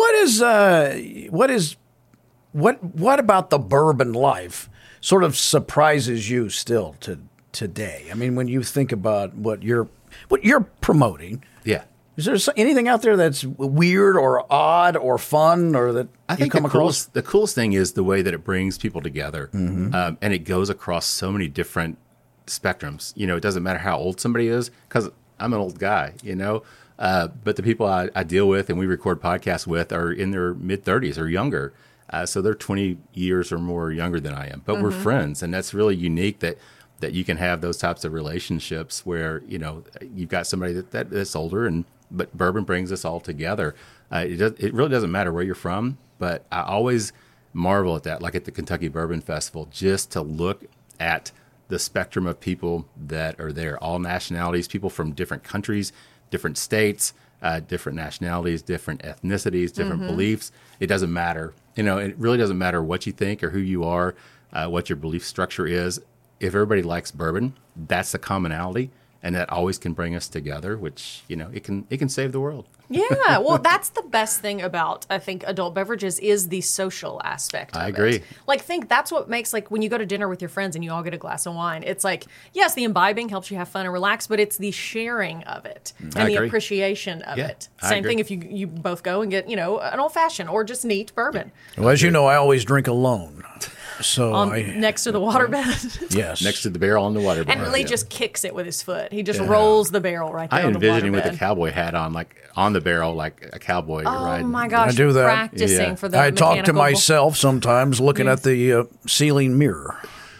what about the bourbon life sort of surprises you still today? I mean, when you think about what you're promoting, is there anything out there that's weird or odd or fun or that I think you come across? The coolest thing is the way that it brings people together, and it goes across so many different spectrums. It doesn't matter how old somebody is, because I'm an old guy, but the people I deal with and we record podcasts with are in their mid-30s or younger. So they're 20 years or more younger than I am, but we're friends, and that's really unique that you can have those types of relationships where you've got somebody that's older, but bourbon brings us all together. It really doesn't matter where you're from, but I always marvel at that, like at the Kentucky Bourbon Festival, just to look at the spectrum of people that are there, all nationalities, people from different countries, different states, different nationalities, different ethnicities, different beliefs. It doesn't matter. It really doesn't matter what you think or who you are, what your belief structure is. If everybody likes bourbon, that's the commonality, and that always can bring us together, which, it can save the world. Yeah, well, that's the best thing about, I think, adult beverages is the social aspect of I agree. it. Like, that's what makes, like, when you go to dinner with your friends and you all get a glass of wine, it's like, yes, the imbibing helps you have fun and relax, but it's the sharing of it and the appreciation of it. Same thing if you both go and get, an old-fashioned or just neat bourbon. Well, as you know, I always drink alone. So next to the waterbed. Yes. Next to the barrel on the waterbed. And Lee just kicks it with his foot. He just rolls the barrel right there on the waterbed. I envision him with a cowboy hat on, like on the barrel, like a cowboy riding. Oh my gosh! I do that. Practicing for the I talk to mechanical myself sometimes, looking at the ceiling mirror.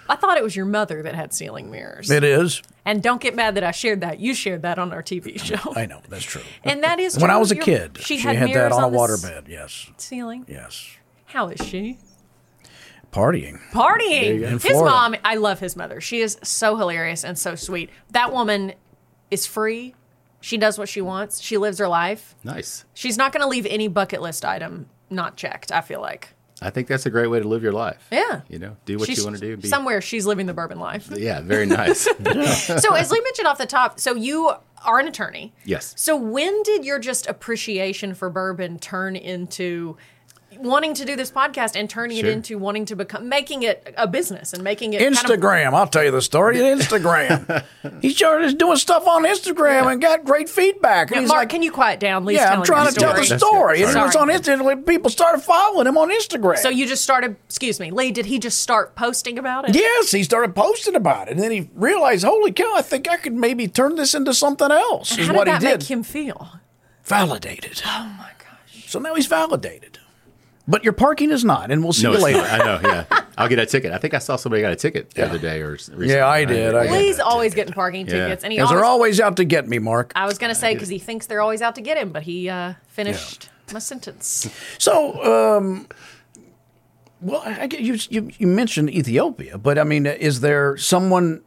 I thought it was your mother that had ceiling mirrors. It is. And don't get mad that I shared that. You shared that on our TV show. I know, that's true. And that is true. When I was a kid, she had that mirrors on a the waterbed. Yes. ceiling. Yes. How is she? Partying. Partying. In His Florida. mom, I love his mother. She is so hilarious and so sweet. That woman is free. She does what she wants. She lives her life. Nice. She's not going to leave any bucket list item not checked, I feel like. I think that's a great way to live your life. Yeah. You know, do what you want to do. Somewhere she's living the bourbon life. Yeah, very nice. So as Lee mentioned off the top, so you are an attorney. Yes. So when did your just appreciation for bourbon turn into wanting to do this podcast and turning it Sure. into wanting to making it a business and making it kind of, Instagram. I'll tell you the story. Instagram. He started doing stuff on Instagram and got great feedback. And Yeah, he's Mark, like, can you quiet down? Lee's yeah, I'm telling trying the to tell the story. That's story. good. And it was Sorry. on Instagram. People started following him on Instagram. So you just started, excuse me, Lee, did he just start posting about it? Yes, he started posting about it. And then he realized, holy cow, I think I could maybe turn this into something else, is How what did he that did. make him feel? Validated. Oh my gosh. So now he's validated. But your parking is not, and we'll see No, you it's later. not. I know. Yeah, I'll get a ticket. I think I saw somebody got a ticket the other day or recently. Yeah, I did. I got Lee's that always getting parking tickets, and he Because they're always, always out to get me, Mark. I was going to say, because he thinks they're always out to get him, but he finished my sentence. So, well, I get you mentioned Ethiopia, but I mean, is there someone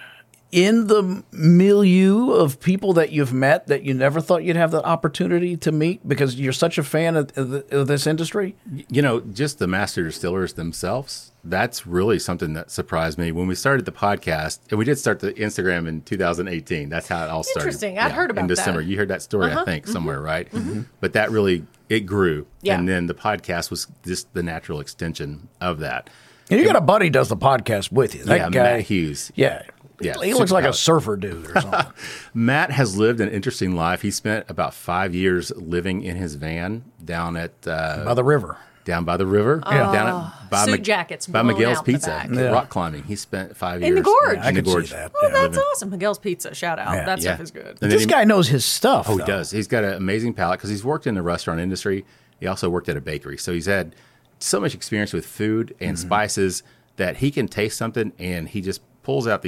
in the milieu of people that you've met that you never thought you'd have the opportunity to meet because you're such a fan of this industry? You know, just the master distillers themselves. That's really something that surprised me when we started the podcast, and we did start the Instagram in 2018. That's how it all started. Interesting. I'd heard about in that. December. You heard that story, I think, somewhere, right? But that really it grew, Yeah. and then the podcast was just the natural extension of that. And you got a buddy who does the podcast with you. That Yeah, guy, Matt Hughes. Yeah. Yeah, He looks super like a power. surfer dude or something. Matt has lived an interesting life. He spent about 5 years living in his van down at By the river. down by the river, down at by, Suit jackets by blown Miguel's out the Pizza, back. Yeah. rock climbing. He spent 5 years In the gorge. I in the could see gorge. that. Oh, Yeah. that's awesome. Miguel's Pizza, shout out. Yeah. That Yeah. stuff is good. And then This he- guy knows his stuff. Oh, he though. does. He's got an amazing palate because he's worked in the restaurant industry. He also worked at a bakery, so he's had so much experience with food and spices that he can taste something and he just pulls out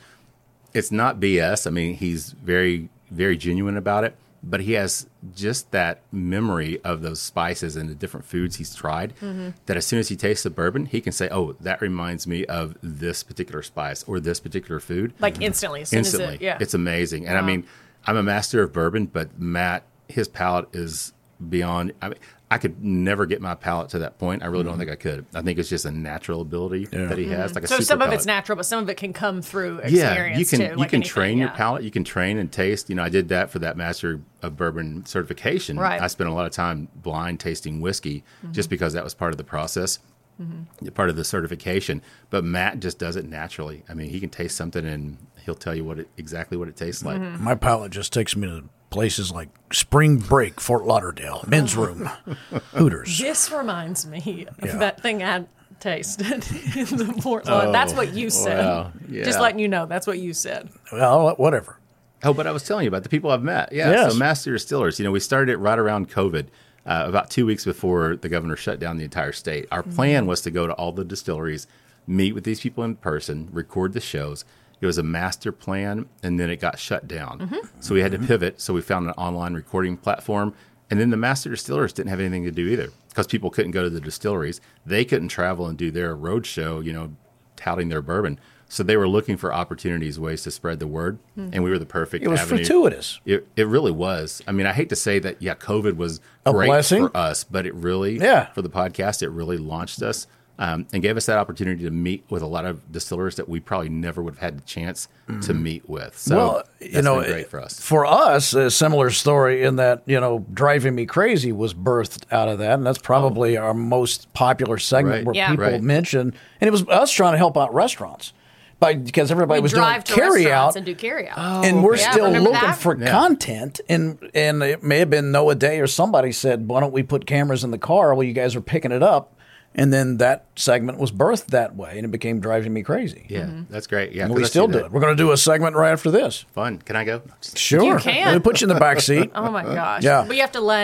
it's not BS. I mean, he's very, very genuine about it, but he has just that memory of those spices and the different foods he's tried that as soon as he tastes the bourbon, he can say, oh, that reminds me of this particular spice or this particular food. Like instantly, as soon Instantly. as it, yeah. It's amazing. And I mean, I'm a master of bourbon, but Matt, his palate is beyond. I mean, I could never get my palate to that point. I really don't think I could. I think it's just a natural ability that he has. Like a So super some of palate. it's natural, but some of it can come through Yeah, experience you can too. you like can anything, train your yeah. palate. You can train and taste. You know, I did that for that Master of Bourbon certification. Right. I spent a lot of time blind tasting whiskey just because that was part of the process, part of the certification. But Matt just does it naturally. I mean, he can taste something and he'll tell you exactly what it tastes like. My palate just takes me to places like Spring Break, Fort Lauderdale, Men's Room, Hooters. This reminds me of Yeah. that thing I tasted in the Fort Lauderdale. That's what you said. wow. Yeah. Just letting you know, that's what you said. Well, whatever. Oh, but I was telling you about the people I've met. Yeah, Yes. so Master Distillers. You know, we started it right around COVID, about 2 weeks before the governor shut down the entire state. Our plan was to go to all the distilleries, meet with these people in person, record the shows. It was a master plan, and then it got shut down. So we had to pivot. So we found an online recording platform. And then the master distillers didn't have anything to do either because people couldn't go to the distilleries. They couldn't travel and do their road show, you know, touting their bourbon. So they were looking for opportunities, ways to spread the word. And we were the perfect It was avenue. fortuitous. It really was. I mean, I hate to say that, yeah, COVID was A great blessing. for us, but it really, Yeah. for the podcast, it really launched us and gave us that opportunity to meet with a lot of distillers that we probably never would have had the chance to meet with. So Well, that's you know, been great for us. For us, a similar story in that, you know, Driving Me Crazy was birthed out of that. And that's probably our most popular segment Right. where Yeah. people Right. mention. And it was us trying to help out restaurants because everybody We was doing drive to carry restaurants out. and do carry out. And we're Yeah, still remember looking that? for content, and it may have been Noah Day or somebody said, "Why don't we put cameras in the car while you guys are picking it up?" And then that segment was birthed that way, and it became Driving Me Crazy. Yeah, that's great. Yeah, And 'cause we I still see do that. it. We're going to do a segment right after this. Fun. Can I go? Sure, You can. Let me put you in the back seat. Oh my gosh. Yeah. But you have to lay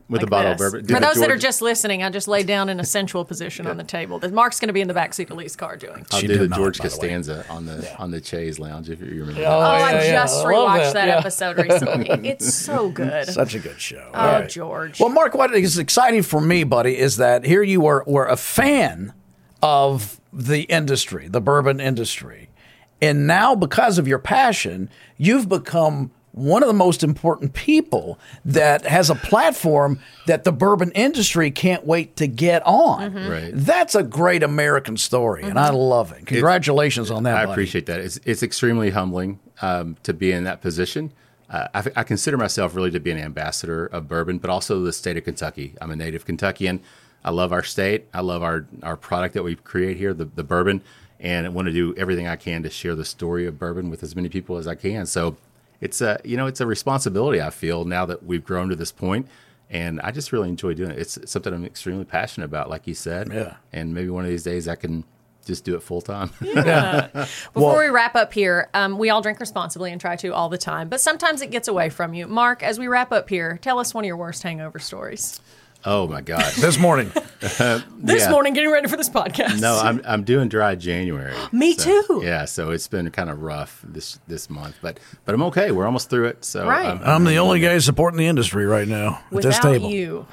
with like a bottle this. of bourbon. Do For the those that are George- just listening, I just laid down in a sensual position on the table. Mark's going to be in the backseat of Lee's car doing. I'll She do the did not, George by the way. Costanza on the Chaise Lounge if you remember. Oh, I just I love rewatched that yeah. episode recently. It's so good. Such a good show. Oh, All right. George. Well, Mark, what is exciting for me, buddy, is that here you were a fan of the industry, the bourbon industry. And now, because of your passion, you've become one of the most important people that has a platform that the bourbon industry can't wait to get on. Right. That's a great American story, and I love it. Congratulations on that, I buddy. appreciate that. It's extremely humbling to be in that position. I consider myself really to be an ambassador of bourbon, but also the state of Kentucky. I'm a native Kentuckian. I love our state. I love our product that we create here, the bourbon, and I want to do everything I can to share the story of bourbon with as many people as I can. So it's a responsibility I feel now that we've grown to this point, and I just really enjoy doing it. It's something I'm extremely passionate about, like you said. Yeah. And maybe one of these days I can just do it full time. Before we wrap up here, we all drink responsibly and try to all the time, but sometimes it gets away from you. Mark, as we wrap up here, tell us one of your worst hangover stories. Oh my gosh. This morning. This morning, getting ready for this podcast. No, I'm doing dry January. Me So, too. Yeah, so it's been kind of rough this month, but I'm okay. We're almost through it. So Right. I'm the only guy supporting the industry right now at this Without table. you,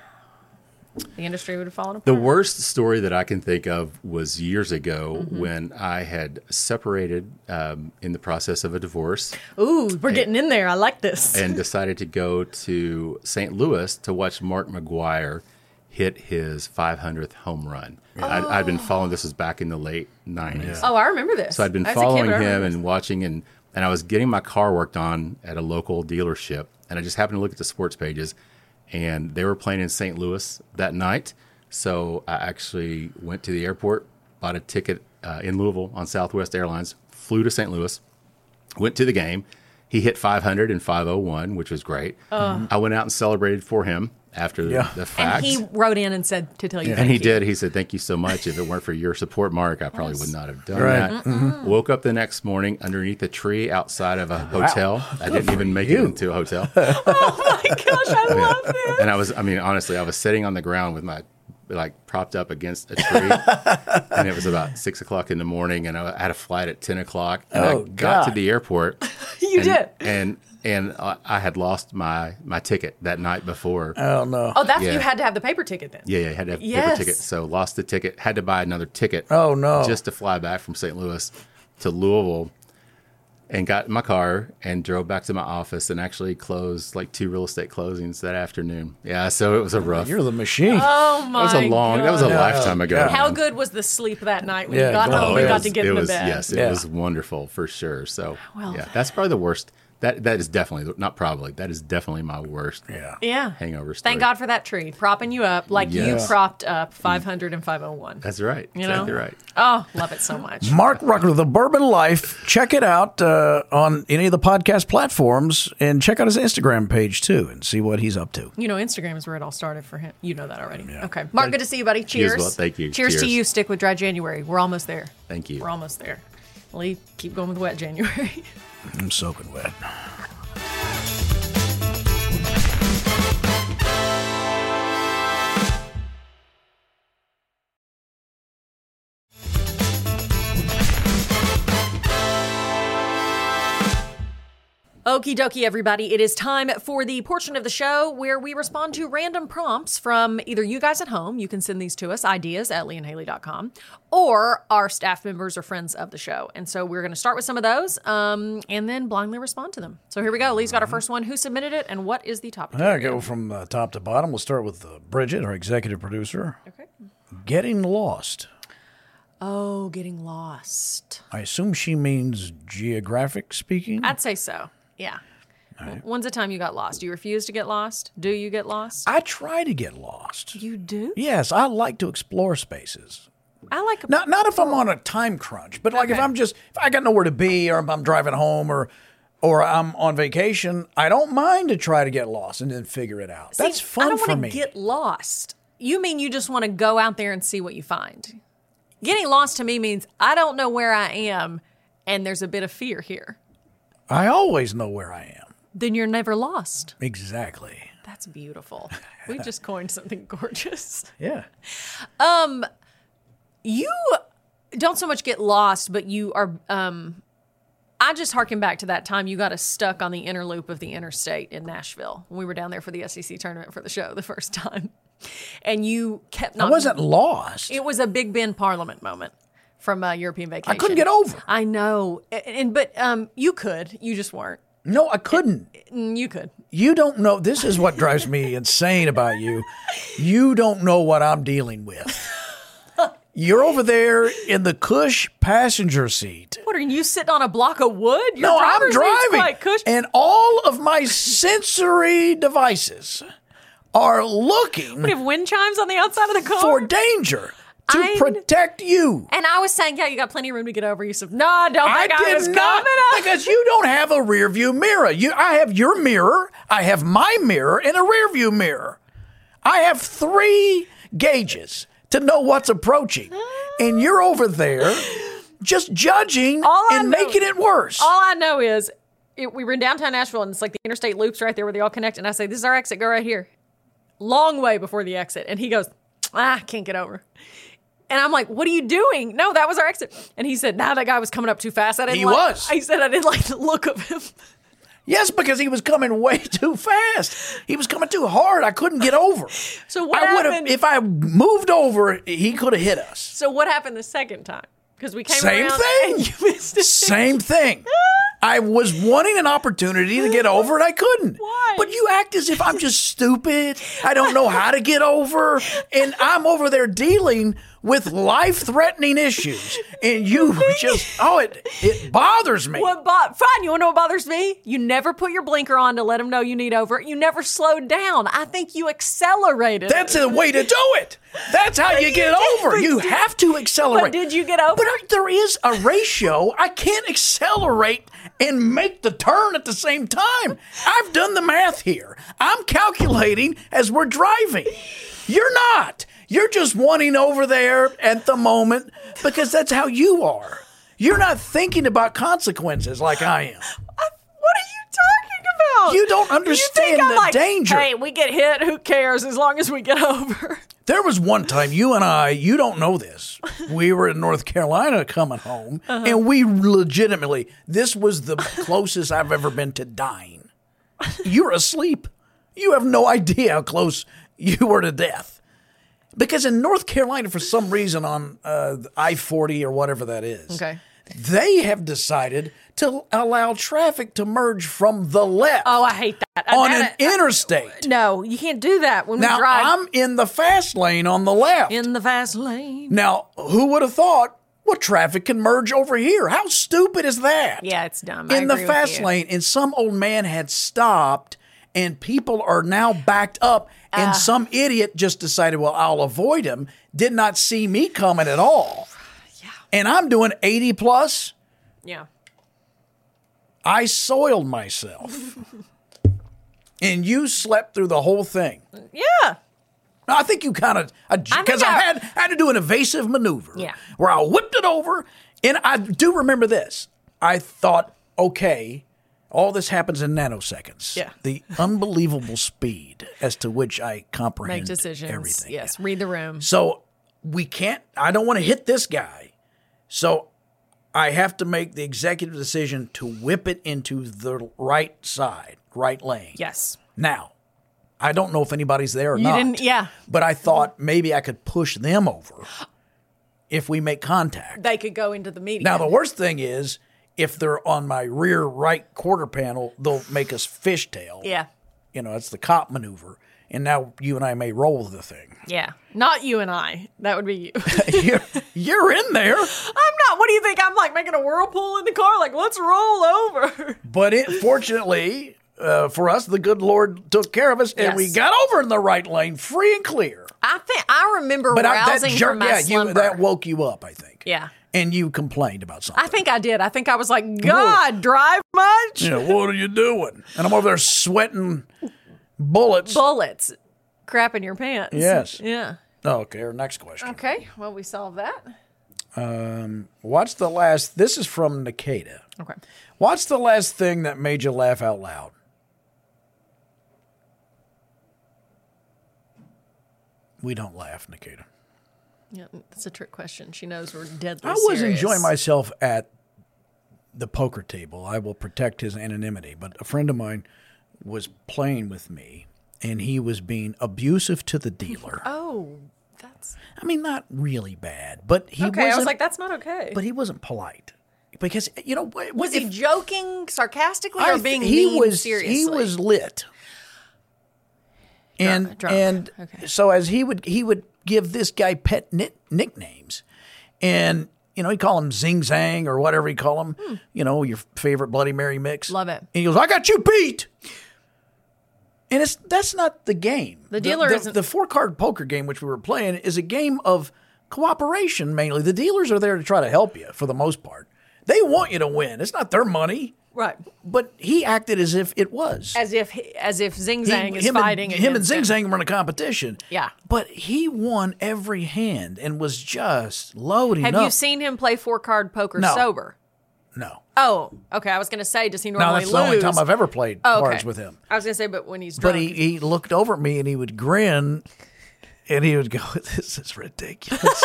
the industry would have fallen apart. The worst story that I can think of was years ago when I had separated in the process of a divorce Ooh, we're getting in there. I like this. and decided to go to St. Louis to watch Mark McGwire hit his 500th home run. I'd been following, this was back in the late 90s. Oh, I remember this. So I'd been As a kid, following I remember him this. and watching, and I was getting my car worked on at a local dealership, and I just happened to look at the sports pages, and they were playing in St. Louis that night. So I actually went to the airport, bought a ticket in Louisville on Southwest Airlines, flew to St. Louis, went to the game. He hit 500 in 501, which was great. I went out and celebrated for him after the And fact. he wrote in and said to tell you. And thank he you. did. He said, "Thank you so much. If it weren't for your support, Mark, I probably would not have done Right. that." Woke up the next morning underneath a tree outside of a hotel. I didn't even make it into a hotel. Oh my gosh, I love this. And honestly, I was sitting on the ground with my propped up against a tree, and it was about 6 o'clock in the morning, and I had a flight at 10 o'clock, and I got to God. the airport. You did. And I had lost my ticket that night before. Oh, no. Oh, that's Yeah. you had to have the paper ticket then. Yeah, I had to have a Yes. paper ticket. So lost the ticket, had to buy another ticket. Oh, no. Just to fly back from St. Louis to Louisville, and got in my car and drove back to my office and actually closed like 2 real estate closings that afternoon. Yeah, so it was a rough. You're the machine. Oh my that was a God. lifetime ago. How good was the sleep that night when Yeah, you got God. home Oh, and it got was- to get it in the was, bed? Yes, it Yeah. was wonderful for sure. So Well- yeah, that's probably the worst. That is definitely, not probably, that is definitely my worst Yeah. Yeah. hangover story. Thank God for that tree propping you up like you Yes. propped up 500 and 501. That's right. You Exactly know? right. Oh, love it so much. Mark Rucker, The Bourbon Life. Check it out on any of the podcast platforms, and check out his Instagram page too, and see what he's up to. You know, Instagram is where it all started for him. You know that already. Okay. Mark, good to see you, buddy. Cheers. well. Thank you. Cheers to Cheers. you. Stick with Dry January. We're almost there. Thank you. We're almost there. Lee, keep going with Wet January. I'm soaking wet. Okie dokie, everybody. It is time for the portion of the show where we respond to random prompts from either you guys at home. You can send these to us, ideas at leeandhaley.com, or our staff members or friends of the show. And so we're going to start with some of those and then blindly respond to them. So here we go. Lee's got our first one. Who submitted it and what is the topic? I go from top to bottom. We'll start with Bridget, our executive producer. Okay. Getting lost. Oh, getting lost. I assume she means geographic speaking. I'd say so. Yeah. When's the time you got lost? Do you refuse to get lost? Do you get lost? I try to get lost. You do? Yes, I like to explore spaces. I like Not if I'm on a time crunch, but like if Okay. if I got nowhere to be, or if I'm driving home, or I'm on vacation, I don't mind to try to get lost and then figure it out. That's See, fun I don't for wanna me. get lost. You mean you just want to go out there and see what you find? Getting lost to me means I don't know where I am and there's a bit of fear here. I always know where I am. Then you're never lost. Exactly. That's beautiful. We just coined something gorgeous. Yeah. You don't so much get lost, but you are. I just harken back to that time you got us stuck on the inner loop of the interstate in Nashville when we were down there for the SEC tournament for the show the first time, and you kept not. I wasn't lost. It was a Big Ben Parliament moment from European Vacation. I couldn't get over. I know, but you could. You just weren't. No, I couldn't. You could. You don't know. This is what drives me insane about you. You don't know what I'm dealing with. You're over there in the cush passenger seat. What are you sitting on a block of wood? Your No, I'm driver's seat's driving. quite cush- And all of my sensory devices are looking We have wind chimes on the outside of the car. for danger to I- protect you. And I was saying, yeah, you got plenty of room to get over. You said, no, I don't think I was did not, coming up. because you don't have a rear view mirror. I have your mirror, I have my mirror, and a rear view mirror. I have 3 gauges to know what's approaching. And you're over there just judging and making it worse. All I know is we were in downtown Nashville, and it's like the interstate loops right there where they all connect. And I say, this is our exit. Go right here. Long way before the exit. And he goes, I can't get over. And I'm like, what are you doing? No, that was our exit. And he said, that guy was coming up too fast. He was. He said, I didn't like the look of him. Yes, because he was coming way too fast. He was coming too hard. I couldn't get over. So what I would have, happened? if I moved over, he could have hit us. So what happened the second time? Because we came Same around thing. and you missed it. Same thing. I was wanting an opportunity to get over and I couldn't. Why? But you act as if I'm just stupid. I don't know how to get over. And I'm over there dealing with life-threatening issues. And you just, it bothers me. Fine, you want to know what bothers me? You never put your blinker on to let them know you need over. You never slowed down. I think you accelerated. That's the way to do it. That's how you get over. You have to accelerate. But did you get over? But there is a ratio. I can't accelerate and make the turn at the same time. I've done the math here. I'm calculating as we're driving. You're not. You're just wanting over there at the moment because that's how you are. You're not thinking about consequences like I am. What are you talking about? You don't understand the danger. Hey, we get hit. Who cares as long as we get over? There was one time you and I, you don't know this. We were in North Carolina coming home, and we legitimately, this was the closest I've ever been to dying. You're asleep. You have no idea how close you were to death. Because in North Carolina, for some reason on I-40 or whatever that is, Okay. they have decided to allow traffic to merge from the left Oh, I hate that. on an interstate. No, you can't do that when Now, we drive I'm in the fast lane on the left. in the fast lane. Now, who would have thought, well, traffic can merge over here? How stupid is that? Yeah, it's dumb. In the fast lane, and some old man had stopped, and people are now backed up, and some idiot just decided, well, I'll avoid him, did not see me coming at all. Yeah. And I'm doing 80 plus. Yeah. I soiled myself. And you slept through the whole thing. Yeah. I think you kind of, because I had to do an evasive maneuver where I whipped it over. And I do remember this. I thought, okay, all this happens in nanoseconds. Yeah. The unbelievable speed as to which I comprehend Make decisions. everything. Yes. Read the room. So I don't want to hit this guy. So I have to make the executive decision to whip it into the right side, right lane. Yes. Now, I don't know if anybody's there or not. didn't, yeah. But I thought maybe I could push them over if we make contact. They could go into the median. Now, the worst thing is if they're on my rear right quarter panel, they'll make us fishtail. Yeah. You know, it's the cop maneuver. And now you and I may roll the thing. Yeah. Not you and I. That would be you. You're in there. I'm not. What do you think? I'm like making a whirlpool in the car? Like, let's roll over. But fortunately for us, the good Lord took care of us, and we got over in the right lane, free and clear. I remember rousing from my slumber. That woke you up, I think. Yeah. And you complained about something. I think I did. I think I was like, God, drive much? Yeah, what are you doing? And I'm over there sweating bullets. Bullets. Crap in your pants. Yes. Yeah. Okay, our next question. Okay. Well, we solved that. What's the last, this is from Nikita. Okay. What's the last thing that made you laugh out loud? We don't laugh, Nikita. Yeah, that's a trick question. She knows we're deadly I was serious. enjoying myself at the poker table. I will protect his anonymity, but a friend of mine was playing with me, and he was being abusive to the dealer. Oh, that's... I mean, not really bad, but he Okay, wasn't... I was like, that's not okay. But he wasn't polite. Because, you know... Was he joking sarcastically or being seriously? He was lit. And Okay. so as he would give this guy pet nicknames, and he'd call him Zing Zang or whatever he call him. Your favorite Bloody Mary mix. Love it. And he goes, "I got you beat." And that's not the game. The dealer isn't... The 4-card poker game which we were playing is a game of cooperation mainly. The dealers are there to try to help you for the most part. They want you to win. It's not their money. Right. But he acted as if it was. As if Zing Zang is fighting him and against Zing Zang were in a competition. Yeah. But he won every hand and was just loading up. Have you seen him play 4-card poker sober? No. Oh, okay. I was going to say, does he normally No, that's lose? the only time I've ever played cards with him. I was going to say, but when he's drunk. But he looked over at me and he would grin and he would go, "This is ridiculous.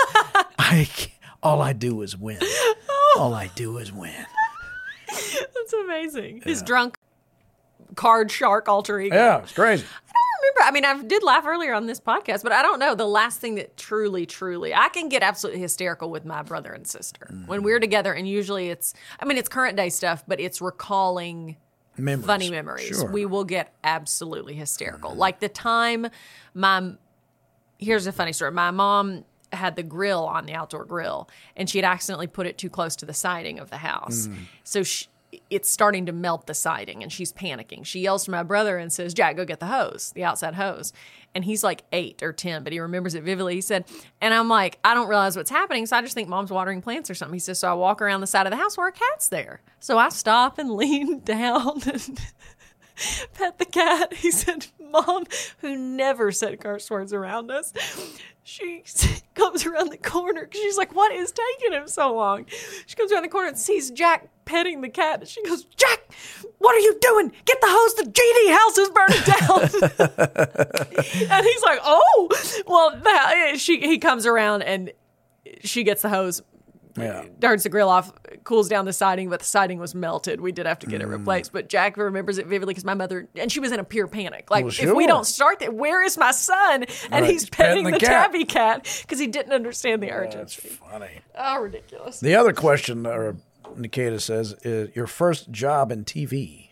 All I do is win. All I do is win." That's amazing. His drunk card shark alter ego. Yeah, it's crazy. I mean, I did laugh earlier on this podcast, but I don't know. The last thing that truly, I can get absolutely hysterical with my brother and sister when we're together. And usually it's current day stuff, but it's recalling funny memories. Sure. We will get absolutely hysterical. Like the time here's a funny story. My mom had the grill on the outdoor grill, and she had accidentally put it too close to the siding of the house. So it's starting to melt the siding, and she's panicking. She yells to my brother and says, "Jack, go get the hose, the outside hose." And he's like 8 or 10, but he remembers it vividly. He said, and I'm like, I don't realize what's happening, so I just think Mom's watering plants or something. He says, so I walk around the side of the house where a cat's there. So I stop and lean down and pet the cat. He said, Mom, who never said curse words around us, she comes around the corner because she's like, what is taking him so long? She comes around the corner and sees Jack petting the cat. And she goes, Jack, what are you doing? Get the hose. The GD house is burning down. And he's like, oh, well, he comes around and she gets the hose. Yeah. Turns the grill off, cools down the siding, but the siding was melted. We did have to get it replaced. But Jack remembers it vividly because my mother, and she was in a pure panic. Like, if we don't start that, where is my son? And he's petting the tabby cat because he didn't understand the urgency. That's funny. Oh, ridiculous. The other question, Nikita says, is your first job in TV.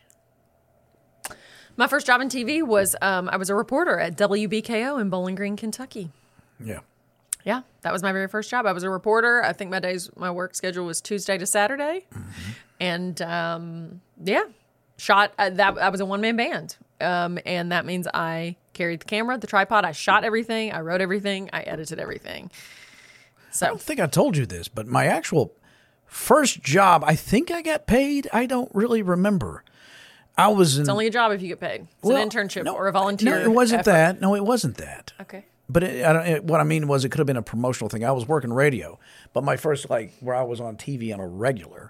My first job in TV was I was a reporter at WBKO in Bowling Green, Kentucky. Yeah. Yeah, that was my very first job. I was a reporter. I think my work schedule was Tuesday to Saturday. And shot, I was a one-man band. And that means I carried the camera, the tripod, I shot everything, I wrote everything, I edited everything. So I don't think I told you this, but my actual first job, I think I got paid. I don't really remember. It's only a job if you get paid. It's an internship or a volunteer. No, it wasn't effort. that. No, it wasn't that. Okay. But what I mean was it could have been a promotional thing. I was working radio, but my first, where I was on TV on a regular,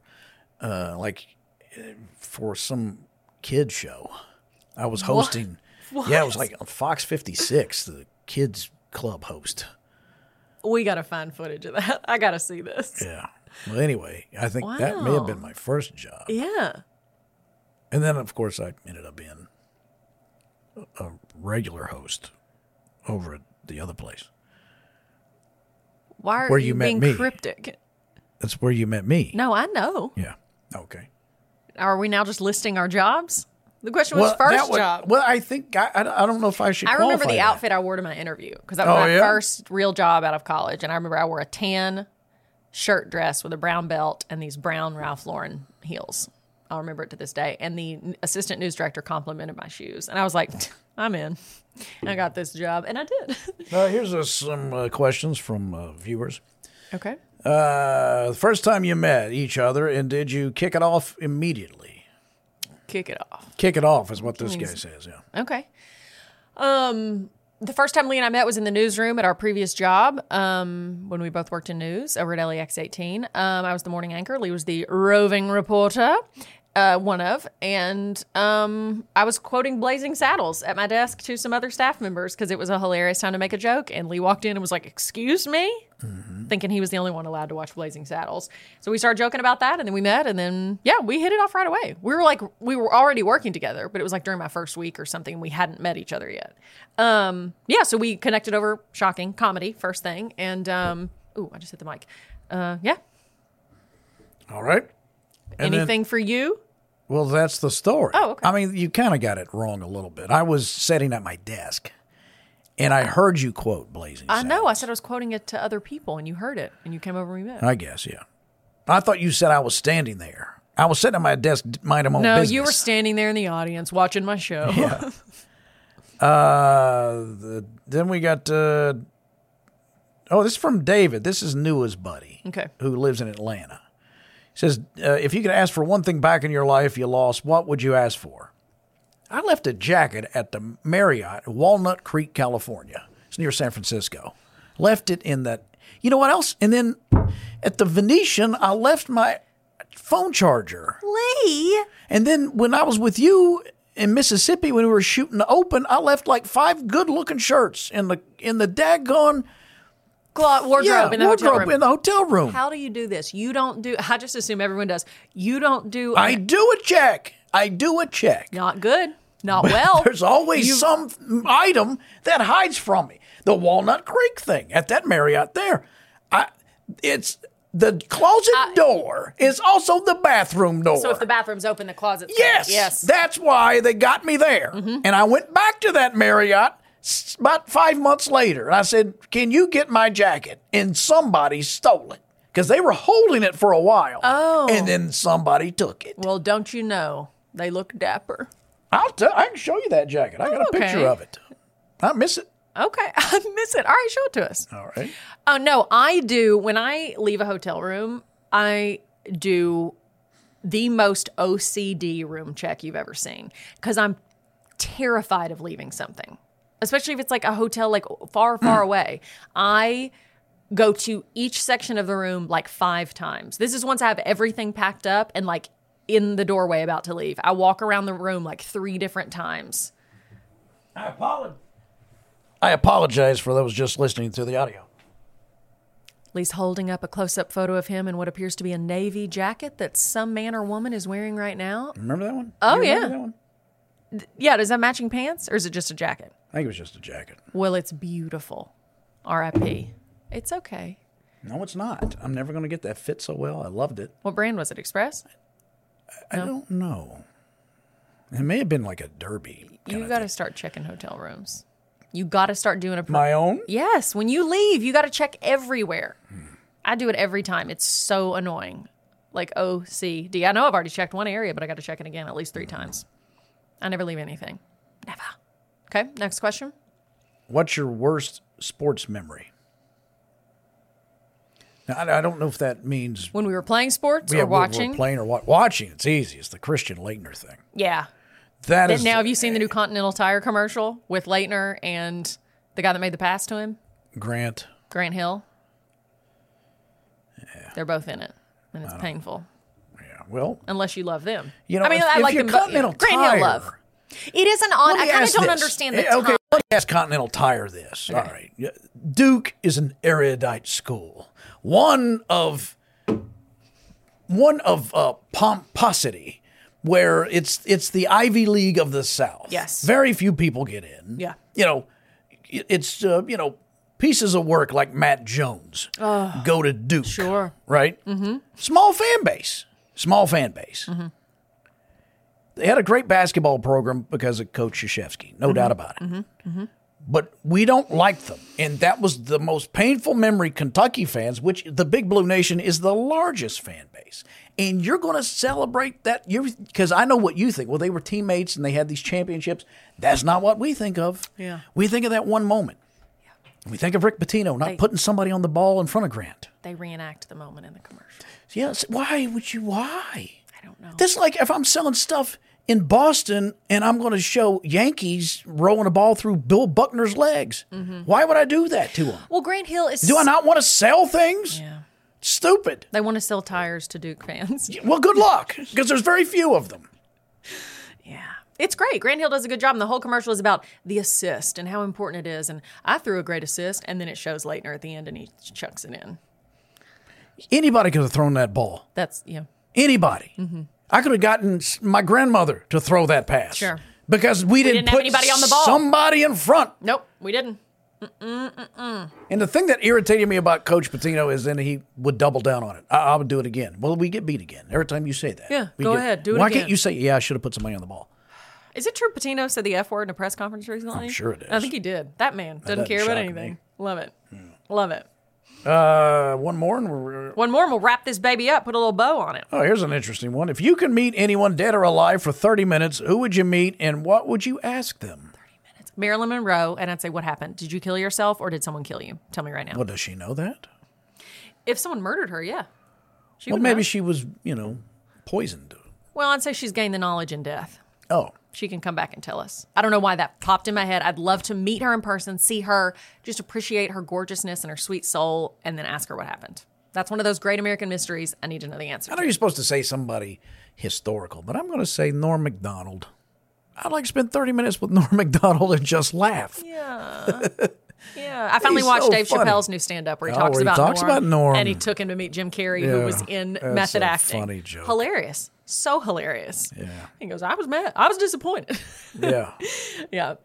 for some kid show. I was hosting. What? Yeah, it was like on Fox 56, the kids club host. We got to find footage of that. I got to see this. Yeah. Well, anyway, I think that may have been my first job. Yeah. And then, of course, I ended up being a regular host over at the other place. Why are where you met being me. cryptic? That's where you met me. No, I know. Yeah. Okay. Are we now just listing our jobs? The question was first job. Well, I think I don't know if I should. I remember the that. outfit I wore to my interview because that was my first real job out of college, and I remember I wore a tan shirt dress with a brown belt and these brown Ralph Lauren heels. I'll remember it to this day. And the assistant news director complimented my shoes, and I was like, I'm in. I got this job, and I did. Here's some questions from viewers. Okay. The first time you met each other, and did you kick it off immediately? Kick it off. Kick it off is what this guy says, yeah. Okay. The first time Lee and I met was in the newsroom at our previous job when we both worked in news over at LEX 18. I was the morning anchor. Lee was the roving reporter. one of, and I was quoting Blazing Saddles at my desk to some other staff members because it was a hilarious time to make a joke. And Lee walked in and was like, "Excuse me," thinking he was the only one allowed to watch Blazing Saddles. So we started joking about that, and then we met, and then we hit it off right away. We were already working together, but it was like during my first week or something. We hadn't met each other yet. So we connected over shocking comedy first thing, and I just hit the mic. All right. And Anything for you? Well, that's the story. Oh, okay. I mean, you kind of got it wrong a little bit. I was sitting at my desk, and I heard you quote Blazing I Saddles. know. I said I was quoting it to other people, and you heard it, and you came over and we met. I guess, yeah. I thought you said I was standing there. I was sitting at my desk, minding my own No, business. you were standing there in the audience watching my show. Yeah. Then we got... this is from David. This is Nua's buddy. Okay. Who lives in Atlanta. He says, if you could ask for one thing back in your life you lost, what would you ask for? I left a jacket at the Marriott in Walnut Creek, California. It's near San Francisco. Left it in that. You know what else? And then at the Venetian, I left my phone charger. Lee. And then when I was with you in Mississippi, when we were shooting the Open, I left like 5 good-looking shirts in the daggone Wardrobe in the hotel room. in the hotel room. How do you do this? You don't do. I just assume everyone does. You don't do. I do a check. Not good. Not well. There's always some item that hides from me. The Walnut Creek thing at that Marriott there. It's the closet door is also the bathroom door. So if the bathroom's open, the closet's yes, closed. Yes. That's why they got me there. Mm-hmm. And I went back to that Marriott about 5 months later. And I said, "Can you get my jacket?" And somebody stole it because they were holding it for a while. Oh. And then somebody took it. Well, don't you know? They look dapper. I can show you that jacket. I got a picture of it. I miss it. Okay. I miss it. All right, show it to us. All right. Oh, no, I do. When I leave a hotel room, I do the most OCD room check you've ever seen because I'm terrified of leaving something, especially if it's like a hotel like far, far away. I go to each section of the room like 5 times. This is once I have everything packed up and like in the doorway about to leave. I walk around the room like 3 different times. I apologize for those just listening to the audio. Lee's holding up a close-up photo of him in what appears to be a navy jacket that some man or woman is wearing right now. Remember that one? Oh, You remember yeah. that one? Yeah, does that matching pants or is it just a jacket? I think it was just a jacket. Well, it's beautiful. R.I.P. It's okay. No, it's not. I'm never going to get that fit so well. I loved it. What brand was it? Express? I don't know. It may have been like a derby. You got to start checking hotel rooms. You got to start doing My own? Yes, when you leave, you got to check everywhere. I do it every time. It's so annoying. Like OCD. I know I've already checked one area, but I got to check it again at least 3 times. I never leave anything. Never. Okay, next question. What's your worst sports memory? Now, I don't know if that means When we were playing sports yeah, or watching? We're playing or watching. It's easy. It's the Christian Leitner thing. Yeah. That is. Now, have you seen the new Continental Tire commercial with Leitner and the guy that made the pass to him? Grant Hill? Yeah. They're both in it, and it's painful. Yeah. Well, Unless you love them. you know, I mean, if I like you're them both. Continental Grant Tire, Hill love. It isn't on. let I me kind of ask don't this. understand the Okay, time. let me ask Continental Tire this. Okay. All right. Duke is an erudite school. One of pomposity, where it's the Ivy League of the South. Yes. Very few people get in. Yeah. You know, it's pieces of work like Matt Jones go to Duke. Sure. Right? Mm-hmm. Small fan base. Mm-hmm. They had a great basketball program because of Coach Krzyzewski. No doubt about it. Mm-hmm. But we don't like them. And that was the most painful memory, Kentucky fans, which the Big Blue Nation is the largest fan base. And you're going to celebrate that because I know what you think. Well, they were teammates and they had these championships. That's not what we think of. Yeah. We think of that one moment. Yeah. We think of Rick Pitino not putting somebody on the ball in front of Grant. They reenact the moment in the commercial. Yes. Why would you? Why? I don't know. This is like if I'm selling stuff in Boston and I'm going to show Yankees rolling a ball through Bill Buckner's legs. Mm-hmm. Why would I do that to them? Well, Grant Hill is. Do I not want to sell things? Yeah. Stupid. They want to sell tires to Duke fans. Well, good luck, because there's very few of them. Yeah. It's great. Grant Hill does a good job, and the whole commercial is about the assist and how important it is. And I threw a great assist, and then it shows Leitner at the end, and he chucks it in. Anybody could have thrown that ball. That's, yeah. Anybody. I could have gotten my grandmother to throw that pass. Sure. Because we didn't didn't have put anybody on the ball. somebody in front. Nope, we didn't. And the thing that irritated me about Coach Pitino is then he would double down on it. I would do it again. Well, we get beat again every time you say that. Yeah, go ahead, do it Why again. can't you say, yeah, I should have put somebody on the ball? Is it true Patino said the F word in a press conference recently? I'm sure it is. I think he did. That man doesn't care doesn't about shock anything. me. Love it. Love it. One more. And One more and we'll wrap this baby up, put a little bow on it. oh, here's an interesting one. If you could meet anyone dead or alive for 30 minutes, who would you meet and what would you ask them? Marilyn Monroe, and I'd say, what happened? Did you kill yourself or did someone kill you? Tell me right now. Well, does she know that? If someone murdered her, yeah. She Well, would maybe know. she was, poisoned. Well, I'd say she's gained the knowledge in death. Oh, She can come back and tell us. I don't know why that popped in my head. I'd love to meet her in person, see her, just appreciate her gorgeousness and her sweet soul, and then ask her what happened. That's one of those great American mysteries I need to know the answer I to. know you're supposed to say somebody historical, but I'm going to say Norm Macdonald. I'd like to spend 30 minutes with Norm Macdonald and just laugh. Yeah. Yeah. I finally He's watched so Dave funny. Chappelle's new stand-up where he Oh, talks where he about talks Norm. about Norm. And he took him to meet Jim Carrey, who Yeah, was in that's method a acting. funny joke. Hilarious. So hilarious. Yeah. He goes, I was mad. I was disappointed. Yeah. Yeah.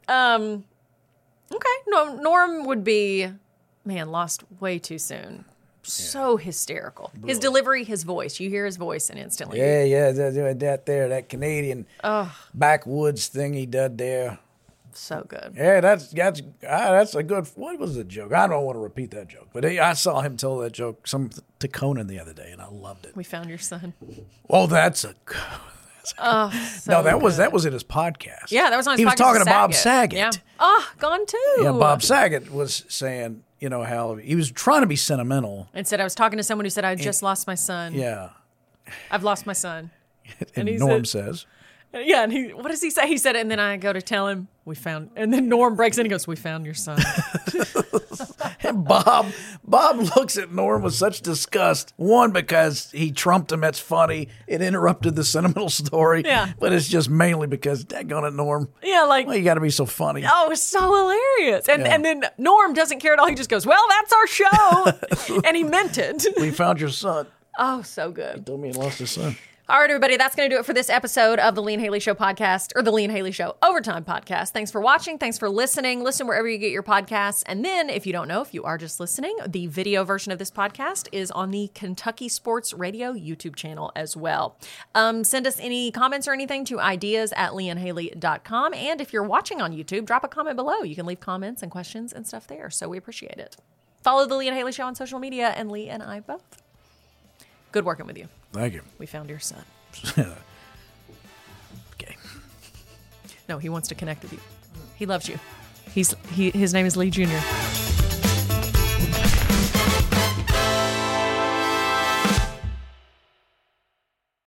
Okay. No, Norm would be, man, lost way too soon. So hysterical. His delivery, his voice. You hear his voice and instantly. Yeah, that Canadian backwoods thing he did there. So good. Yeah, that's a good. What was the joke? I don't want to repeat that joke, but I saw him tell that joke to Conan the other day, and I loved it. We found your son. Oh, that's a. So No, that good. was in his podcast. Yeah, that was on his He was podcast talking with to Bob Saget. Yeah. Oh, gone too. Yeah, Bob Saget was saying, how he was trying to be sentimental. And said, I was talking to someone who said, I just lost my son. Yeah. I've lost my son. And he Norm said- says, Yeah, and what does he say? He said, and then I go to tell him, and then Norm breaks in and goes, we found your son. and Bob looks at Norm with such disgust. One, because he trumped him. That's funny. It interrupted the sentimental story. Yeah. But it's just mainly because, daggone it, Norm. Yeah, like, Well, you got to be so funny. oh, it's so hilarious. And Yeah. and then Norm doesn't care at all. He just goes, well, that's our show. And he meant it. We found your son. Oh, so good. Told me he lost his son. All right, everybody, that's going to do it for this episode of the Lee and Haley Show podcast, or the Lee and Haley Show Overtime podcast. Thanks for watching. Thanks for listening. Listen wherever you get your podcasts. And then, if you don't know, if you are just listening, the video version of this podcast is on the Kentucky Sports Radio YouTube channel as well. Send us any comments or anything to ideas@leeandhaley.com. And if you're watching on YouTube, drop a comment below. You can leave comments and questions and stuff there. So we appreciate it. Follow the Lee and Haley Show on social media, and Lee and I both. Good working with you. Thank you. We found your son. Okay. No, he wants to connect with you. He loves you. His name is Lee Jr.